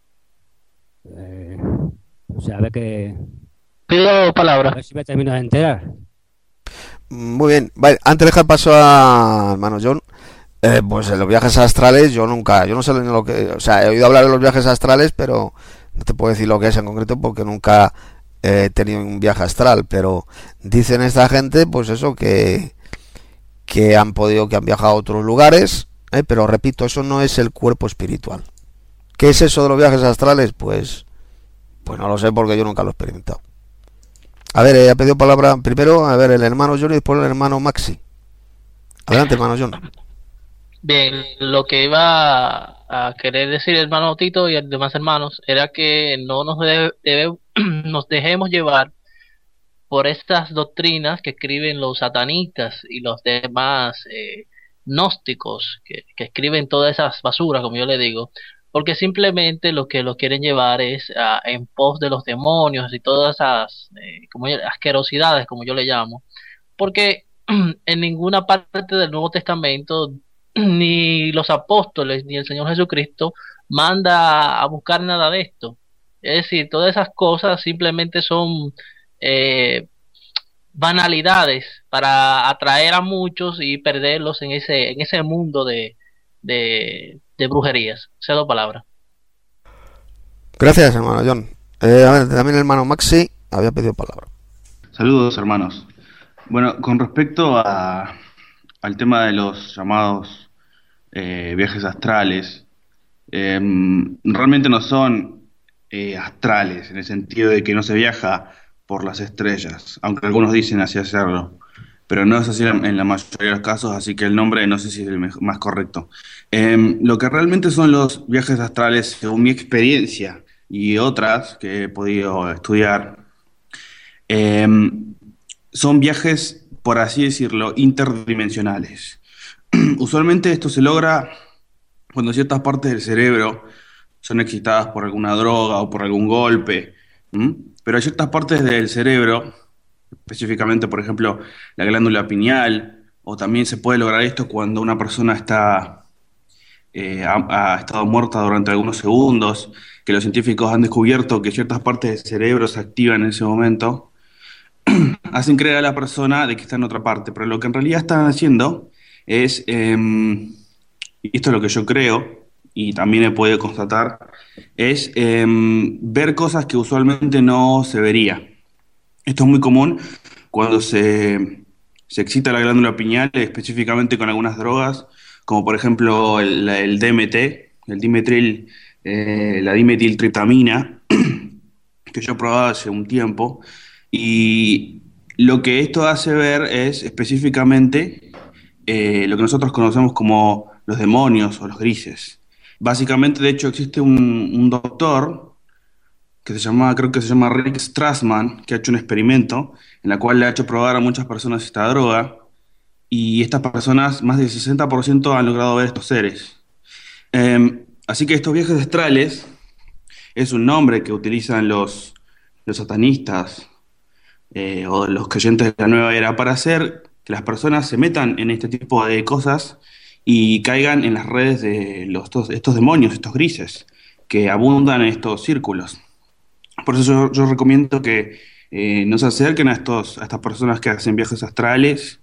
O sea, a ver que... Pido palabra. A ver si me termino de enterar. Muy bien, vale, antes de dejar paso a hermano John, pues en los viajes astrales yo no sé lo que... O sea, he oído hablar de los viajes astrales, pero no te puedo decir lo que es en concreto porque nunca he tenido un viaje astral, pero dicen esta gente, pues eso, que han viajado a otros lugares, pero repito, eso no es el cuerpo espiritual. ¿Qué es eso de los viajes astrales? Pues no lo sé porque yo nunca lo he experimentado. A ver, ha pedido palabra primero, a ver, el hermano John y después el hermano Maxi. Adelante, hermano John. Bien, lo que iba a querer decir el hermano Tito y los demás hermanos era que no nos dejemos llevar por estas doctrinas que escriben los satanistas y los demás gnósticos que escriben todas esas basuras, como yo le digo, porque simplemente lo que lo quieren llevar es en pos de los demonios y todas esas asquerosidades, como yo le llamo, porque en ninguna parte del Nuevo Testamento ni los apóstoles ni el Señor Jesucristo manda a buscar nada de esto. Es decir, todas esas cosas simplemente son banalidades para atraer a muchos y perderlos en ese mundo de brujerías. Cedo palabra. Gracias, hermano John. A ver, también el hermano Maxi había pedido palabra. Saludos, hermanos. Bueno, con respecto al tema de los llamados viajes astrales, realmente no son astrales, en el sentido de que no se viaja por las estrellas, aunque algunos dicen así hacerlo, pero no es así en la mayoría de los casos, así que el nombre no sé si es el más correcto. Lo que realmente son los viajes astrales, según mi experiencia y otras que he podido estudiar, son viajes, por así decirlo, interdimensionales. Usualmente esto se logra cuando ciertas partes del cerebro son excitadas por alguna droga o por algún golpe, pero hay ciertas partes del cerebro, específicamente, por ejemplo, la glándula pineal, o también se puede lograr esto cuando una persona ha estado muerta durante algunos segundos, que los científicos han descubierto que ciertas partes del cerebro se activan en ese momento, hacen creer a la persona de que está en otra parte, pero lo que en realidad están haciendo es, y esto es lo que yo creo, y también he podido constatar, es ver cosas que usualmente no se vería. Esto es muy común cuando se excita la glándula pineal, específicamente con algunas drogas, como por ejemplo el DMT, el dimetril, la dimetiltriptamina, que yo he probado hace un tiempo, y lo que esto hace ver es específicamente lo que nosotros conocemos como los demonios o los grises. Básicamente, de hecho, existe un doctor que se llama, creo que se llama Rick Strassman, que ha hecho un experimento en la cual le ha hecho probar a muchas personas esta droga, y estas personas, más del 60% han logrado ver estos seres. Así que estos viajes astrales es un nombre que utilizan los satanistas o los creyentes de la nueva era para hacer que las personas se metan en este tipo de cosas y caigan en las redes de estos demonios, estos grises, que abundan en estos círculos. Por eso yo recomiendo que no se acerquen a estas personas que hacen viajes astrales,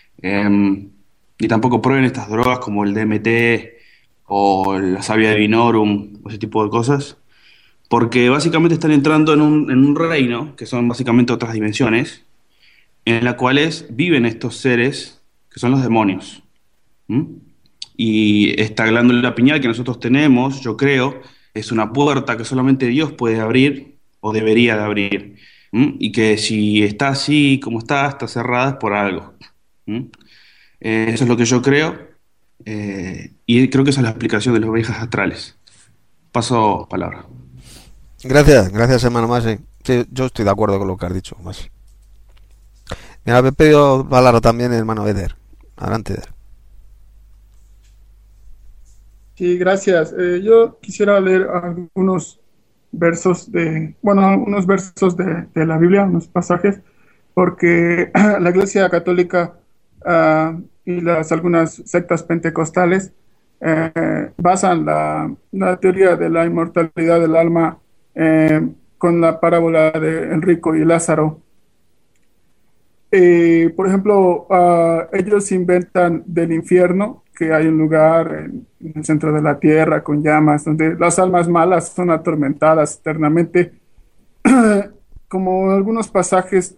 y tampoco prueben estas drogas como el DMT o la savia divinorum o ese tipo de cosas, porque básicamente están entrando en un reino, que son básicamente otras dimensiones, en las cuales viven estos seres que son los demonios. ¿Mm? Y esta glándula pineal que nosotros tenemos, yo creo, es una puerta que solamente Dios puede abrir o debería de abrir. ¿Mm? Y que si está así como está cerrada es por algo. ¿Mm? Eso es lo que yo creo, y creo que esa es la explicación de los viajes astrales. Paso palabra. Gracias, hermano Masi. Sí, yo estoy de acuerdo con lo que has dicho, Masi. Mira, me he pedido palabra también el hermano Eder. Adelante, Eder. Sí, gracias. Yo quisiera leer algunos versos unos versos de la Biblia, unos pasajes, porque la Iglesia Católica y algunas sectas pentecostales basan la teoría de la inmortalidad del alma con la parábola de el rico y Lázaro. Por ejemplo, ellos inventan del infierno, que hay un lugar en el centro de la tierra con llamas, donde las almas malas son atormentadas eternamente, como algunos pasajes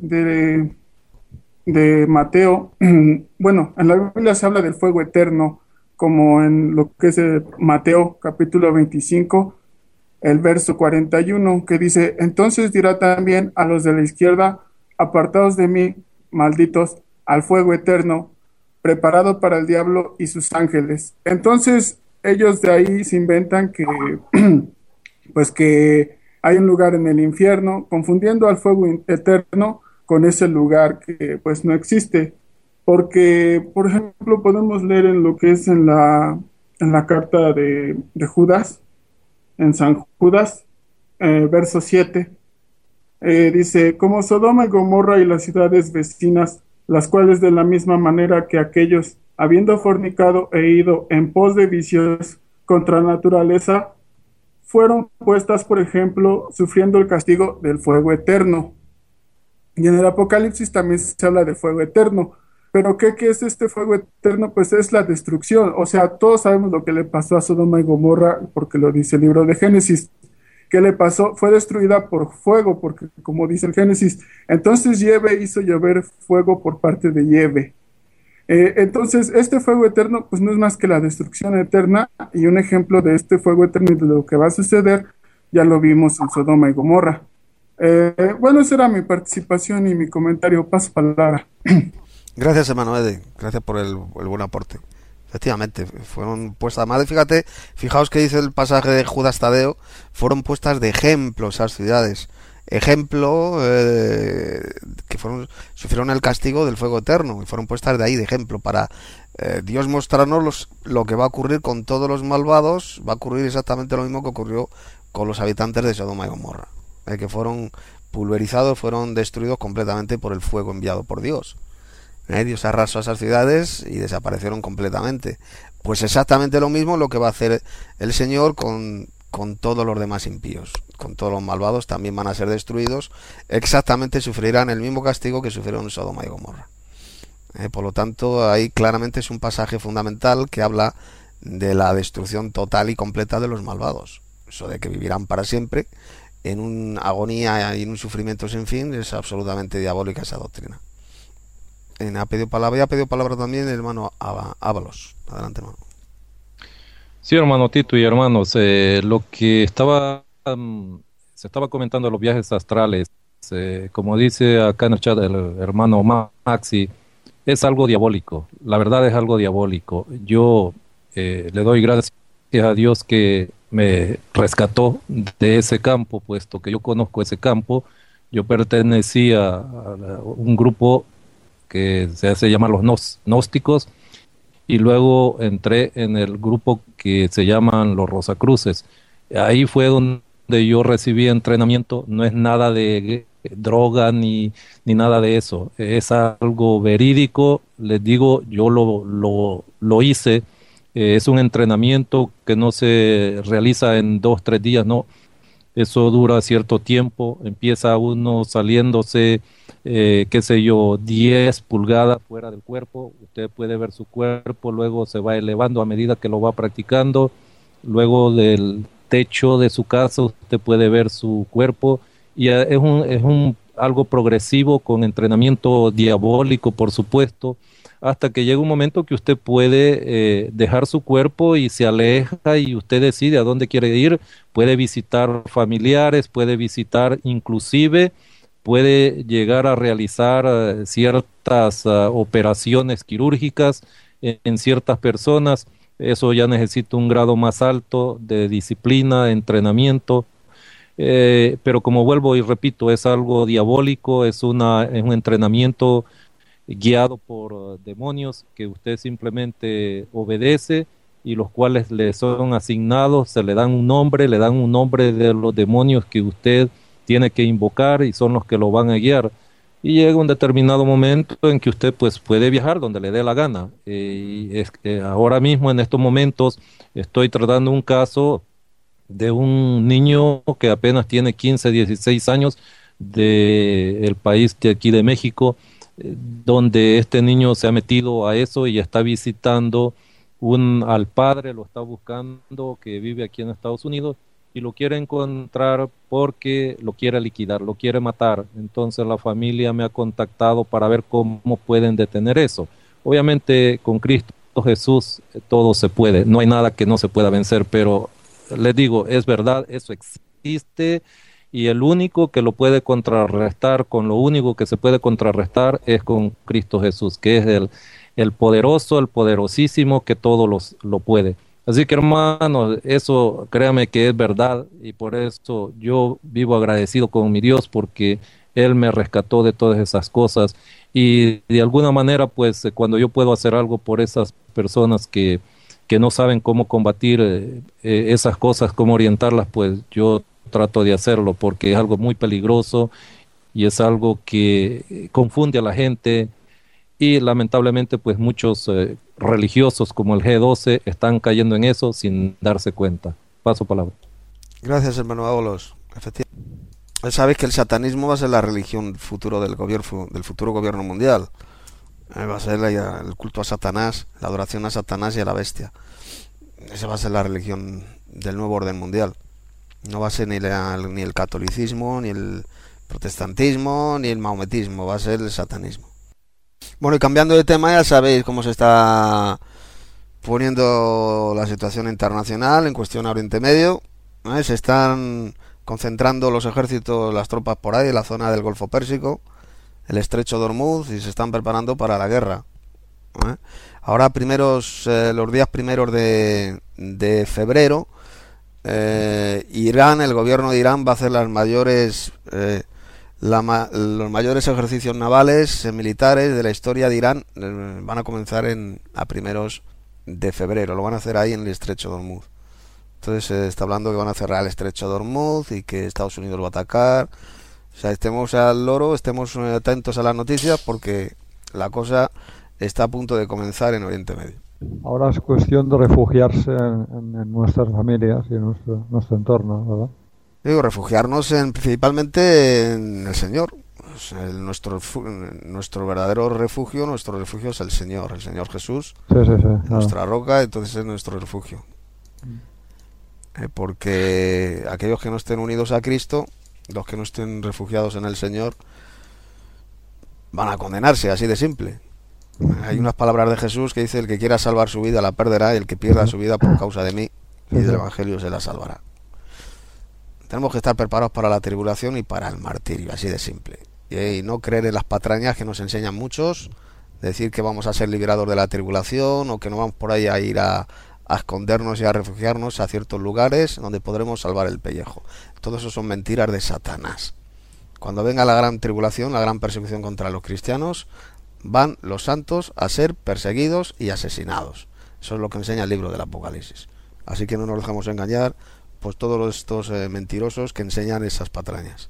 de Mateo. Bueno, en la Biblia se habla del fuego eterno, como en lo que es Mateo capítulo 25, el verso 41, que dice: entonces dirá también a los de la izquierda, apartaos de mí, malditos, al fuego eterno, preparado para el diablo y sus ángeles. Entonces ellos de ahí se inventan que pues que hay un lugar en el infierno, confundiendo al fuego eterno con ese lugar que pues no existe. Porque, por ejemplo, podemos leer en lo que es en la carta de Judas, en San Judas, verso 7, dice: como Sodoma y Gomorra y las ciudades vecinas, las cuales de la misma manera que aquellos, habiendo fornicado e ido en pos de vicios contra la naturaleza, fueron puestas, por ejemplo, sufriendo el castigo del fuego eterno. Y en el Apocalipsis también se habla de fuego eterno. Pero ¿qué es este fuego eterno? Pues es la destrucción. O sea, todos sabemos lo que le pasó a Sodoma y Gomorra, porque lo dice el libro de Génesis. ¿Qué le pasó? Fue destruida por fuego, porque como dice el Génesis, entonces Yahvé hizo llover fuego por parte de Yahvé. Entonces, este fuego eterno, pues no es más que la destrucción eterna, y un ejemplo de este fuego eterno y de lo que va a suceder, ya lo vimos en Sodoma y Gomorra. Bueno, esa era mi participación y mi comentario. Paso palabra. Gracias, hermano Eder. Gracias por el buen aporte. Efectivamente, fueron puestas, madre, fijaos que dice el pasaje de Judas Tadeo, fueron puestas de ejemplo esas ciudades, ejemplo que sufrieron el castigo del fuego eterno, y fueron puestas de ahí de ejemplo para Dios mostrarnos lo que va a ocurrir con todos los malvados. Va a ocurrir exactamente lo mismo que ocurrió con los habitantes de Sodoma y Gomorra, que fueron pulverizados, fueron destruidos completamente por el fuego enviado por Dios. Dios arrasó a esas ciudades y desaparecieron completamente. Pues exactamente lo mismo lo que va a hacer el Señor con todos los demás impíos, con todos los malvados. También van a ser destruidos, exactamente sufrirán el mismo castigo que sufrieron Sodoma y Gomorra. Por lo tanto, ahí claramente es un pasaje fundamental que habla de la destrucción total y completa de los malvados. Eso de que vivirán para siempre en una agonía y en un sufrimiento sin fin es absolutamente diabólica esa doctrina. Ha pedido palabra también el hermano Ábalos. Adelante, hermano. Sí, hermano Tito y hermanos, lo que se estaba comentando de los viajes astrales, como dice acá en el chat el hermano Maxi, es algo diabólico, la verdad es algo diabólico. Yo le doy gracias a Dios que me rescató de ese campo, puesto que yo conozco ese campo. Yo pertenecía a un grupo que se hace llamar los gnósticos, y luego entré en el grupo que se llaman los Rosacruces. Ahí fue donde yo recibí entrenamiento. No es nada de droga ni nada de eso, es algo verídico. Les digo, yo lo hice. Es un entrenamiento que no se realiza en 2, 3 días, no, eso dura cierto tiempo. Empieza uno saliéndose, qué sé yo, 10 pulgadas fuera del cuerpo. Usted puede ver su cuerpo, luego se va elevando a medida que lo va practicando. Luego del techo de su casa usted puede ver su cuerpo, y es un algo progresivo, con entrenamiento diabólico, por supuesto, hasta que llega un momento que usted puede dejar su cuerpo y se aleja, y usted decide a dónde quiere ir. Puede visitar familiares, puede visitar, inclusive puede llegar a realizar ciertas operaciones quirúrgicas en ciertas personas. Eso ya necesita un grado más alto de disciplina, de entrenamiento. Pero como vuelvo y repito, es algo diabólico, es un entrenamiento guiado por demonios que usted simplemente obedece, y los cuales le son asignados, se le dan un nombre de los demonios que usted tiene que invocar, y son los que lo van a guiar. Y llega un determinado momento en que usted pues puede viajar donde le dé la gana. Y es que ahora mismo, en estos momentos, estoy tratando un caso de un niño que apenas tiene 15, 16 años, del país de aquí de México, donde este niño se ha metido a eso y está visitando al padre, lo está buscando, que vive aquí en Estados Unidos, y lo quiere encontrar porque lo quiere liquidar, lo quiere matar. Entonces la familia me ha contactado para ver cómo pueden detener eso. Obviamente con Cristo Jesús todo se puede, no hay nada que no se pueda vencer, pero les digo, es verdad, eso existe, y el único que lo puede contrarrestar, con lo único que se puede contrarrestar, es con Cristo Jesús, que es el poderoso, el poderosísimo, que todo lo puede. Así que, hermanos, eso créame que es verdad, y por eso yo vivo agradecido con mi Dios, porque Él me rescató de todas esas cosas. Y de alguna manera, pues, cuando yo puedo hacer algo por esas personas que no saben cómo combatir esas cosas, cómo orientarlas, pues yo trato de hacerlo, porque es algo muy peligroso y es algo que confunde a la gente, y lamentablemente pues muchos religiosos como el G12 están cayendo en eso sin darse cuenta. Paso palabra. Gracias, hermano Ábolos. Efectivamente. Sabéis que el satanismo va a ser la religión futuro del futuro gobierno mundial. Va a ser el culto a Satanás, la adoración a Satanás y a la bestia. Esa va a ser la religión del nuevo orden mundial. No va a ser ni el catolicismo, ni el protestantismo, ni el maometismo. Va a ser el satanismo. Bueno, y cambiando de tema, ya sabéis cómo se está poniendo la situación internacional en cuestión a Oriente Medio. Se están concentrando los ejércitos, las tropas por ahí, en la zona del Golfo Pérsico, el estrecho de Hormuz, y se están preparando para la guerra. Ahora los días primeros de febrero, el gobierno de Irán va a hacer los mayores ejercicios navales militares de la historia de Irán. Van a comenzar a primeros de febrero, lo van a hacer ahí en el estrecho de Hormuz. Entonces se está hablando que van a cerrar el estrecho de Hormuz y que Estados Unidos lo va a atacar. O sea, estemos al loro, estemos atentos a las noticias, porque la cosa está a punto de comenzar en Oriente Medio. Ahora es cuestión de refugiarse en nuestras familias y en nuestro entorno, ¿verdad? Digo, refugiarnos principalmente en el Señor. Pues nuestro verdadero refugio, nuestro refugio es el Señor Jesús, sí, nuestra roca, entonces es nuestro refugio. Porque aquellos que no estén unidos a Cristo, los que no estén refugiados en el Señor, van a condenarse, así de simple. Hay unas palabras de Jesús que dice: el que quiera salvar su vida la perderá, y el que pierda su vida por causa de mí y del Evangelio se la salvará. Tenemos que estar preparados para la tribulación y para el martirio, así de simple. Y no creer en las patrañas que nos enseñan muchos decir que vamos a ser liberados de la tribulación o que no vamos por ahí a ir a escondernos y a refugiarnos a ciertos lugares donde podremos salvar el pellejo. Todo eso son mentiras de Satanás. Cuando venga la gran tribulación, la gran persecución contra los cristianos, van los santos a ser perseguidos y asesinados. Eso es lo que enseña el libro del Apocalipsis. Así que no nos dejamos engañar pues todos estos mentirosos que enseñan esas patrañas.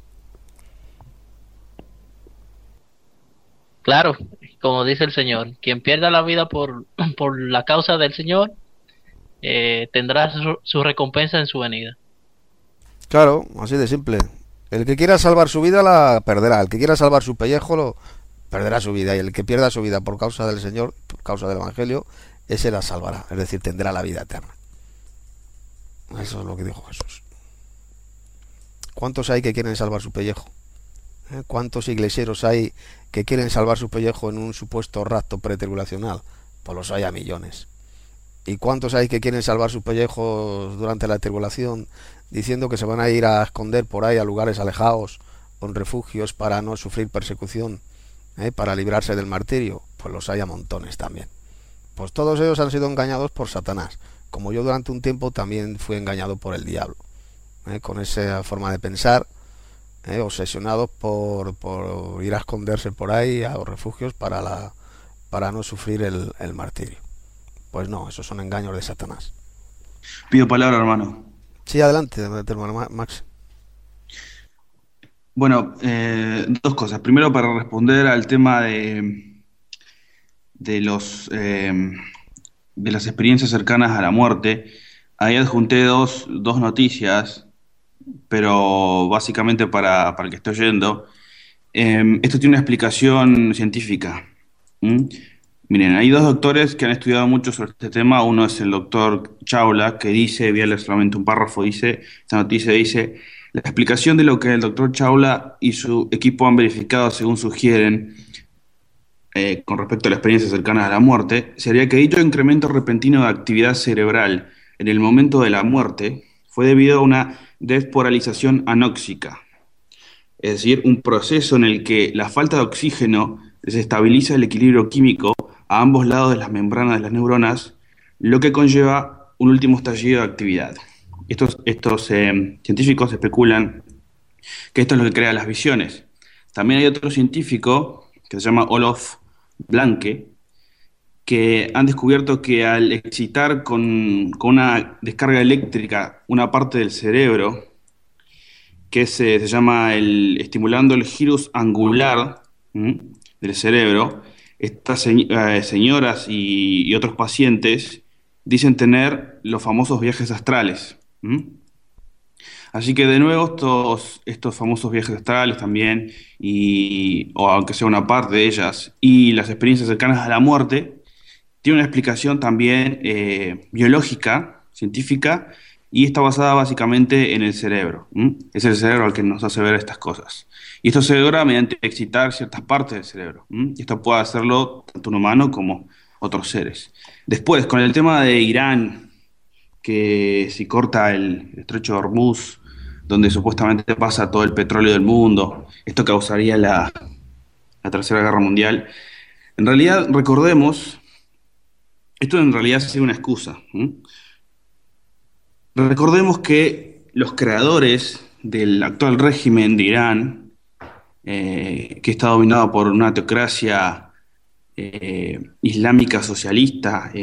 Claro, como dice el Señor, quien pierda la vida por la causa del Señor, tendrá su recompensa en su venida. Claro, así de simple. El que quiera salvar su vida la perderá. El que quiera salvar su pellejo lo perderá su vida. Y el que pierda su vida por causa del Señor, por causa del Evangelio, ese la salvará. Es decir, tendrá la vida eterna. Eso es lo que dijo Jesús. ¿Cuántos hay que quieren salvar su pellejo? ¿Cuántos iglesieros hay que quieren salvar su pellejo en un supuesto rapto pretribulacional? Pues los hay a millones. ¿Y cuántos hay que quieren salvar sus pellejos durante la tribulación diciendo que se van a ir a esconder por ahí a lugares alejados o en refugios para no sufrir persecución, para librarse del martirio? Pues los hay a montones también. Pues todos ellos han sido engañados por Satanás, como yo durante un tiempo también fui engañado por el diablo, con esa forma de pensar, obsesionados por ir a esconderse por ahí a los refugios para no sufrir el martirio. Pues no, esos son engaños de Satanás. Pido palabra, hermano. Sí, adelante, hermano Max. Bueno, dos cosas. Primero, para responder al tema de las experiencias cercanas a la muerte, ahí adjunté dos noticias, pero básicamente para el que esté oyendo. Esto tiene una explicación científica. Miren, hay dos doctores que han estudiado mucho sobre este tema. Uno es el doctor Chaula, que dice, voy a leer solamente un párrafo, esta noticia dice: la explicación de lo que el doctor Chaula y su equipo han verificado, según sugieren, con respecto a la experiencia cercana a la muerte, sería que dicho incremento repentino de actividad cerebral en el momento de la muerte fue debido a una desporalización anóxica, es decir, un proceso en el que la falta de oxígeno desestabiliza el equilibrio químico a ambos lados de las membranas de las neuronas, lo que conlleva un último estallido de actividad. Estos científicos especulan que esto es lo que crea las visiones. También hay otro científico que se llama Olof Blanke, que han descubierto que al excitar con una descarga eléctrica una parte del cerebro, que se llama estimulando el gyrus angular del cerebro, estas señoras y otros pacientes dicen tener los famosos viajes astrales. Así que de nuevo estos famosos viajes astrales también, o aunque sea una parte de ellas, y las experiencias cercanas a la muerte, tiene una explicación también biológica, científica, y está basada básicamente en el cerebro. Es el cerebro el que nos hace ver estas cosas. Y esto se logra mediante excitar ciertas partes del cerebro. Y esto puede hacerlo tanto un humano como otros seres. Después, con el tema de Irán, que si corta el estrecho de Hormuz, donde supuestamente pasa todo el petróleo del mundo, esto causaría la Tercera Guerra Mundial. En realidad, recordemos, esto en realidad es una excusa. Recordemos que los creadores del actual régimen de Irán, que está dominado por una teocracia islámica socialista,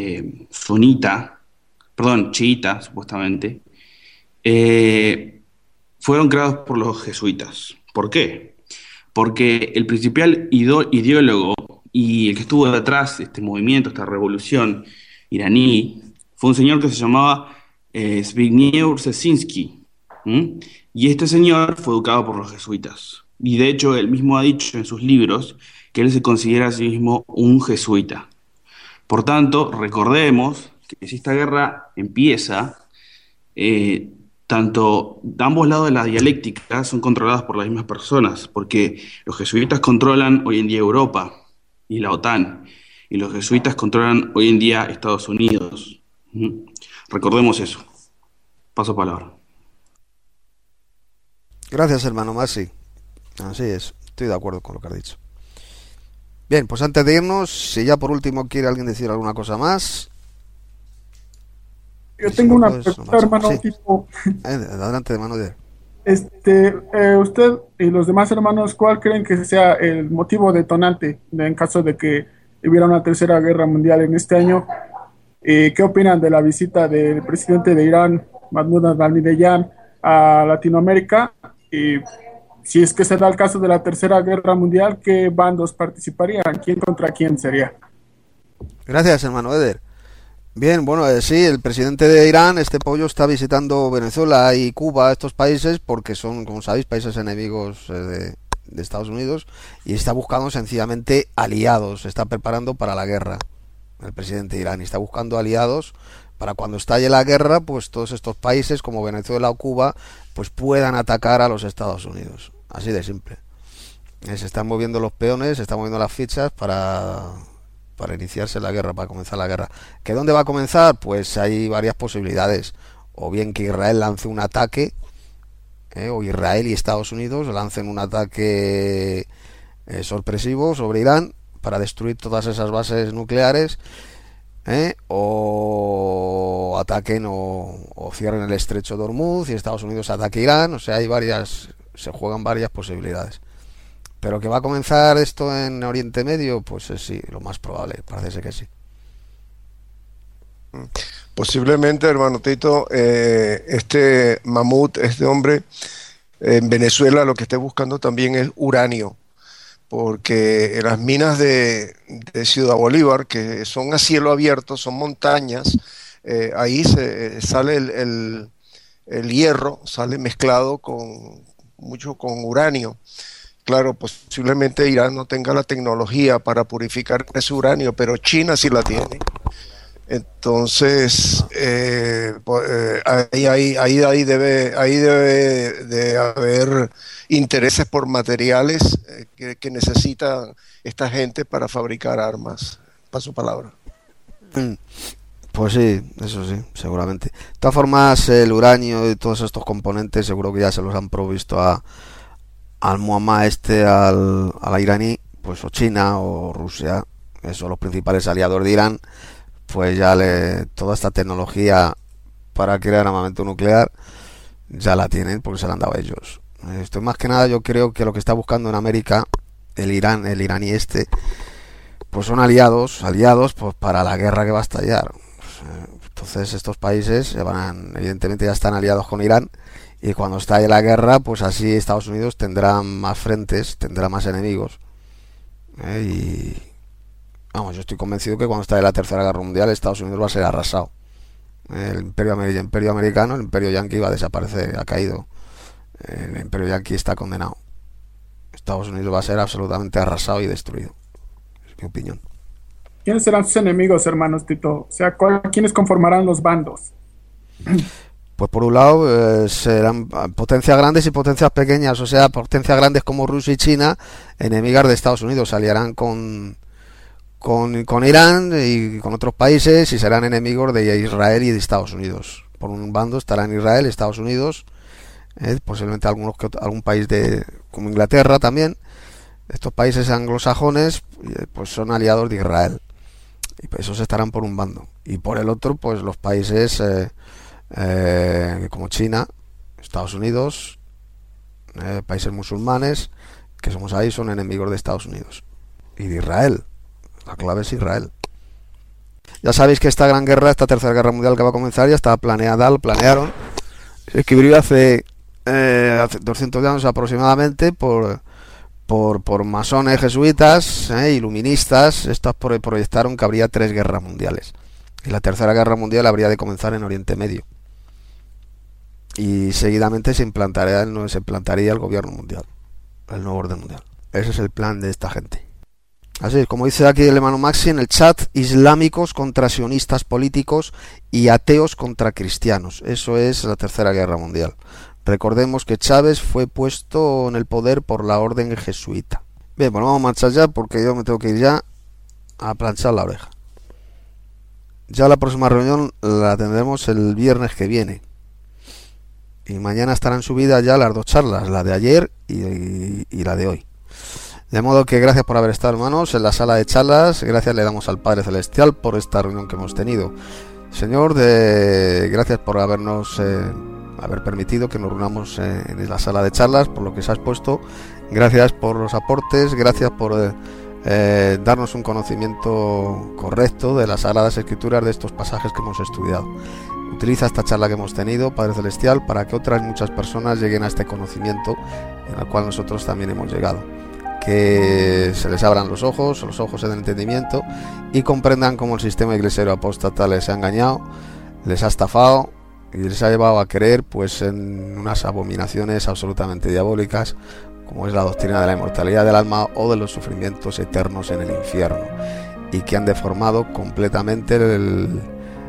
chiita, supuestamente, fueron creados por los jesuitas. ¿Por qué? Porque el principal ideólogo y el que estuvo detrás de este movimiento, esta revolución iraní, fue un señor que se llamaba Zbigniew Brzezinski. Y este señor fue educado por los jesuitas. Y de hecho, él mismo ha dicho en sus libros que él se considera a sí mismo un jesuita. Por tanto, recordemos que si esta guerra empieza, tanto ambos lados de la dialéctica son controlados por las mismas personas, porque los jesuitas controlan hoy en día Europa y la OTAN, y los jesuitas controlan hoy en día Estados Unidos. Recordemos eso. Paso palabra. Gracias, hermano Masi. Así es, estoy de acuerdo con lo que has dicho. Bien, pues antes de irnos, si ya por último quiere alguien decir alguna cosa más. Yo tengo una pregunta, hermano, sí. tipo, Adelante, hermano. usted y los demás hermanos, ¿cuál creen que sea el motivo detonante en caso de que hubiera una tercera guerra mundial en este año? ¿Qué opinan de la visita del presidente de Irán, Mahmoud Ahmadinejad, a Latinoamérica? Y si es que se da el caso de la tercera guerra mundial, ¿qué bandos participarían? ¿Quién contra quién sería? Gracias, hermano Eder. Bien, bueno, sí, el presidente de Irán, este pollo, está visitando Venezuela y Cuba, estos países, porque son, como sabéis, países enemigos de Estados Unidos, y está buscando sencillamente aliados, se está preparando para la guerra, el presidente de Irán, y está buscando aliados para cuando estalle la guerra, pues todos estos países, como Venezuela o Cuba, pues puedan atacar a los Estados Unidos, así de simple. Se están moviendo los peones, se están moviendo las fichas para iniciarse la guerra, para comenzar la guerra. ¿Que dónde va a comenzar? Pues hay varias posibilidades. O bien que Israel lance un ataque, o Israel y Estados Unidos lancen un ataque sorpresivo sobre Irán para destruir todas esas bases nucleares, o ataquen o cierren el estrecho de Hormuz y Estados Unidos ataque Irán. O sea, se juegan varias posibilidades. Pero que va a comenzar esto en Oriente Medio, pues sí, lo más probable, parece que sí. Posiblemente, hermano Tito, este mamut, este hombre, en Venezuela lo que esté buscando también es uranio, porque en las minas de Ciudad Bolívar, que son a cielo abierto, son montañas, ahí sale el hierro, sale mezclado mucho con uranio. Claro, posiblemente Irán no tenga la tecnología para purificar ese uranio, pero China sí la tiene. Entonces, ahí debe de haber intereses por materiales que necesita esta gente para fabricar armas. Paso palabra. Pues sí, eso sí, seguramente. De todas formas, el uranio y todos estos componentes seguro que ya se los han provisto al Muhammad al iraní, pues o China o Rusia, que son los principales aliados de Irán, pues ya toda esta tecnología para crear armamento nuclear ya la tienen porque se la han dado a ellos. Esto más que nada yo creo que lo que está buscando en América el iraní pues son aliados pues para la guerra que va a estallar. Entonces estos países evidentemente ya están aliados con Irán. Y cuando estalle la guerra, pues así Estados Unidos tendrá más frentes, tendrá más enemigos. Y vamos, yo estoy convencido que cuando estalle la tercera guerra mundial, Estados Unidos va a ser arrasado. El imperio americano, el imperio yanqui va a desaparecer, ha caído. El imperio yanqui está condenado. Estados Unidos va a ser absolutamente arrasado y destruido. Es mi opinión. ¿Quiénes serán sus enemigos, hermanos Tito? O sea, ¿quiénes conformarán los bandos? Pues por un lado serán potencias grandes y potencias pequeñas, o sea, potencias grandes como Rusia y China, enemigas de Estados Unidos, se aliarán con Irán y con otros países y serán enemigos de Israel y de Estados Unidos. Por un bando estarán Israel, Estados Unidos, posiblemente algún país como Inglaterra también. Estos países anglosajones pues son aliados de Israel y pues esos estarán por un bando, y por el otro pues los países como China, Estados Unidos, países musulmanes que somos ahí, son enemigos de Estados Unidos y de Israel. La clave es Israel. Ya sabéis que esta gran guerra, esta tercera guerra mundial que va a comenzar, ya estaba planeada, lo planearon. Se escribió hace 200 años aproximadamente por masones, jesuitas, iluministas. Estos proyectaron que habría 3 guerras mundiales y la tercera guerra mundial habría de comenzar en Oriente Medio y seguidamente se implantaría el gobierno mundial, el nuevo orden mundial. Ese es el plan de esta gente. Así es, como dice aquí el hermano Maxi en el chat: islámicos contra sionistas políticos y ateos contra cristianos. Eso es la tercera guerra mundial. Recordemos que Chávez fue puesto en el poder por la orden jesuita. Bien, bueno, vamos a marchar ya porque yo me tengo que ir ya a planchar la oreja. Ya la próxima reunión la tendremos el viernes que viene. Y mañana estarán subidas ya las 2 charlas, la de ayer y la de hoy. De modo que gracias por haber estado, hermanos, en la sala de charlas. Gracias le damos al Padre Celestial por esta reunión que hemos tenido. Señor, gracias por haber permitido que nos reunamos en la sala de charlas, por lo que se ha expuesto. Gracias por los aportes, gracias por darnos un conocimiento correcto de las Sagradas Escrituras, de estos pasajes que hemos estudiado. Utiliza esta charla que hemos tenido, Padre Celestial, para que otras muchas personas lleguen a este conocimiento en el cual nosotros también hemos llegado. Que se les abran los ojos del entendimiento, y comprendan cómo el sistema iglesiario apóstata les ha engañado, les ha estafado y les ha llevado a creer pues en unas abominaciones absolutamente diabólicas, como es la doctrina de la inmortalidad del alma o de los sufrimientos eternos en el infierno, y que han deformado completamente el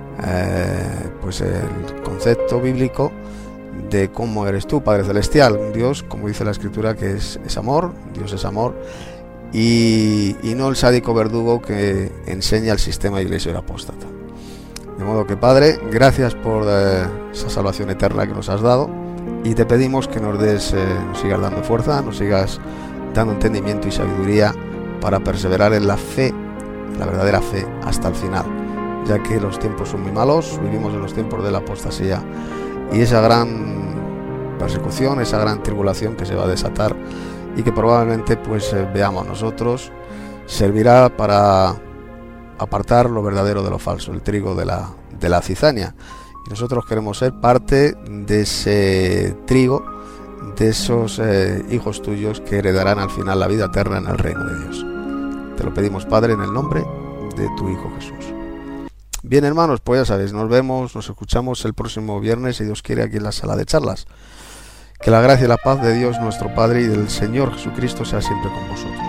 concepto bíblico de cómo eres tú, Padre Celestial, un Dios, como dice la Escritura, que es amor. Dios es amor, y no el sádico verdugo que enseña el sistema iglesiario apóstata. De modo que, Padre, gracias por esa salvación eterna que nos has dado, y te pedimos que nos sigas dando fuerza, nos sigas dando entendimiento y sabiduría para perseverar en la fe, la verdadera fe, hasta el final, ya que los tiempos son muy malos, vivimos en los tiempos de la apostasía, y esa gran persecución, esa gran tribulación que se va a desatar y que probablemente pues veamos nosotros, servirá para apartar lo verdadero de lo falso, el trigo de la cizaña. Y nosotros queremos ser parte de ese trigo, de esos hijos tuyos que heredarán al final la vida eterna en el reino de Dios. Te lo pedimos, Padre, en el nombre de tu Hijo Jesús. Bien, hermanos, pues ya sabéis, nos escuchamos el próximo viernes, si Dios quiere, aquí en la sala de charlas. Que la gracia y la paz de Dios nuestro Padre y del Señor Jesucristo sea siempre con vosotros.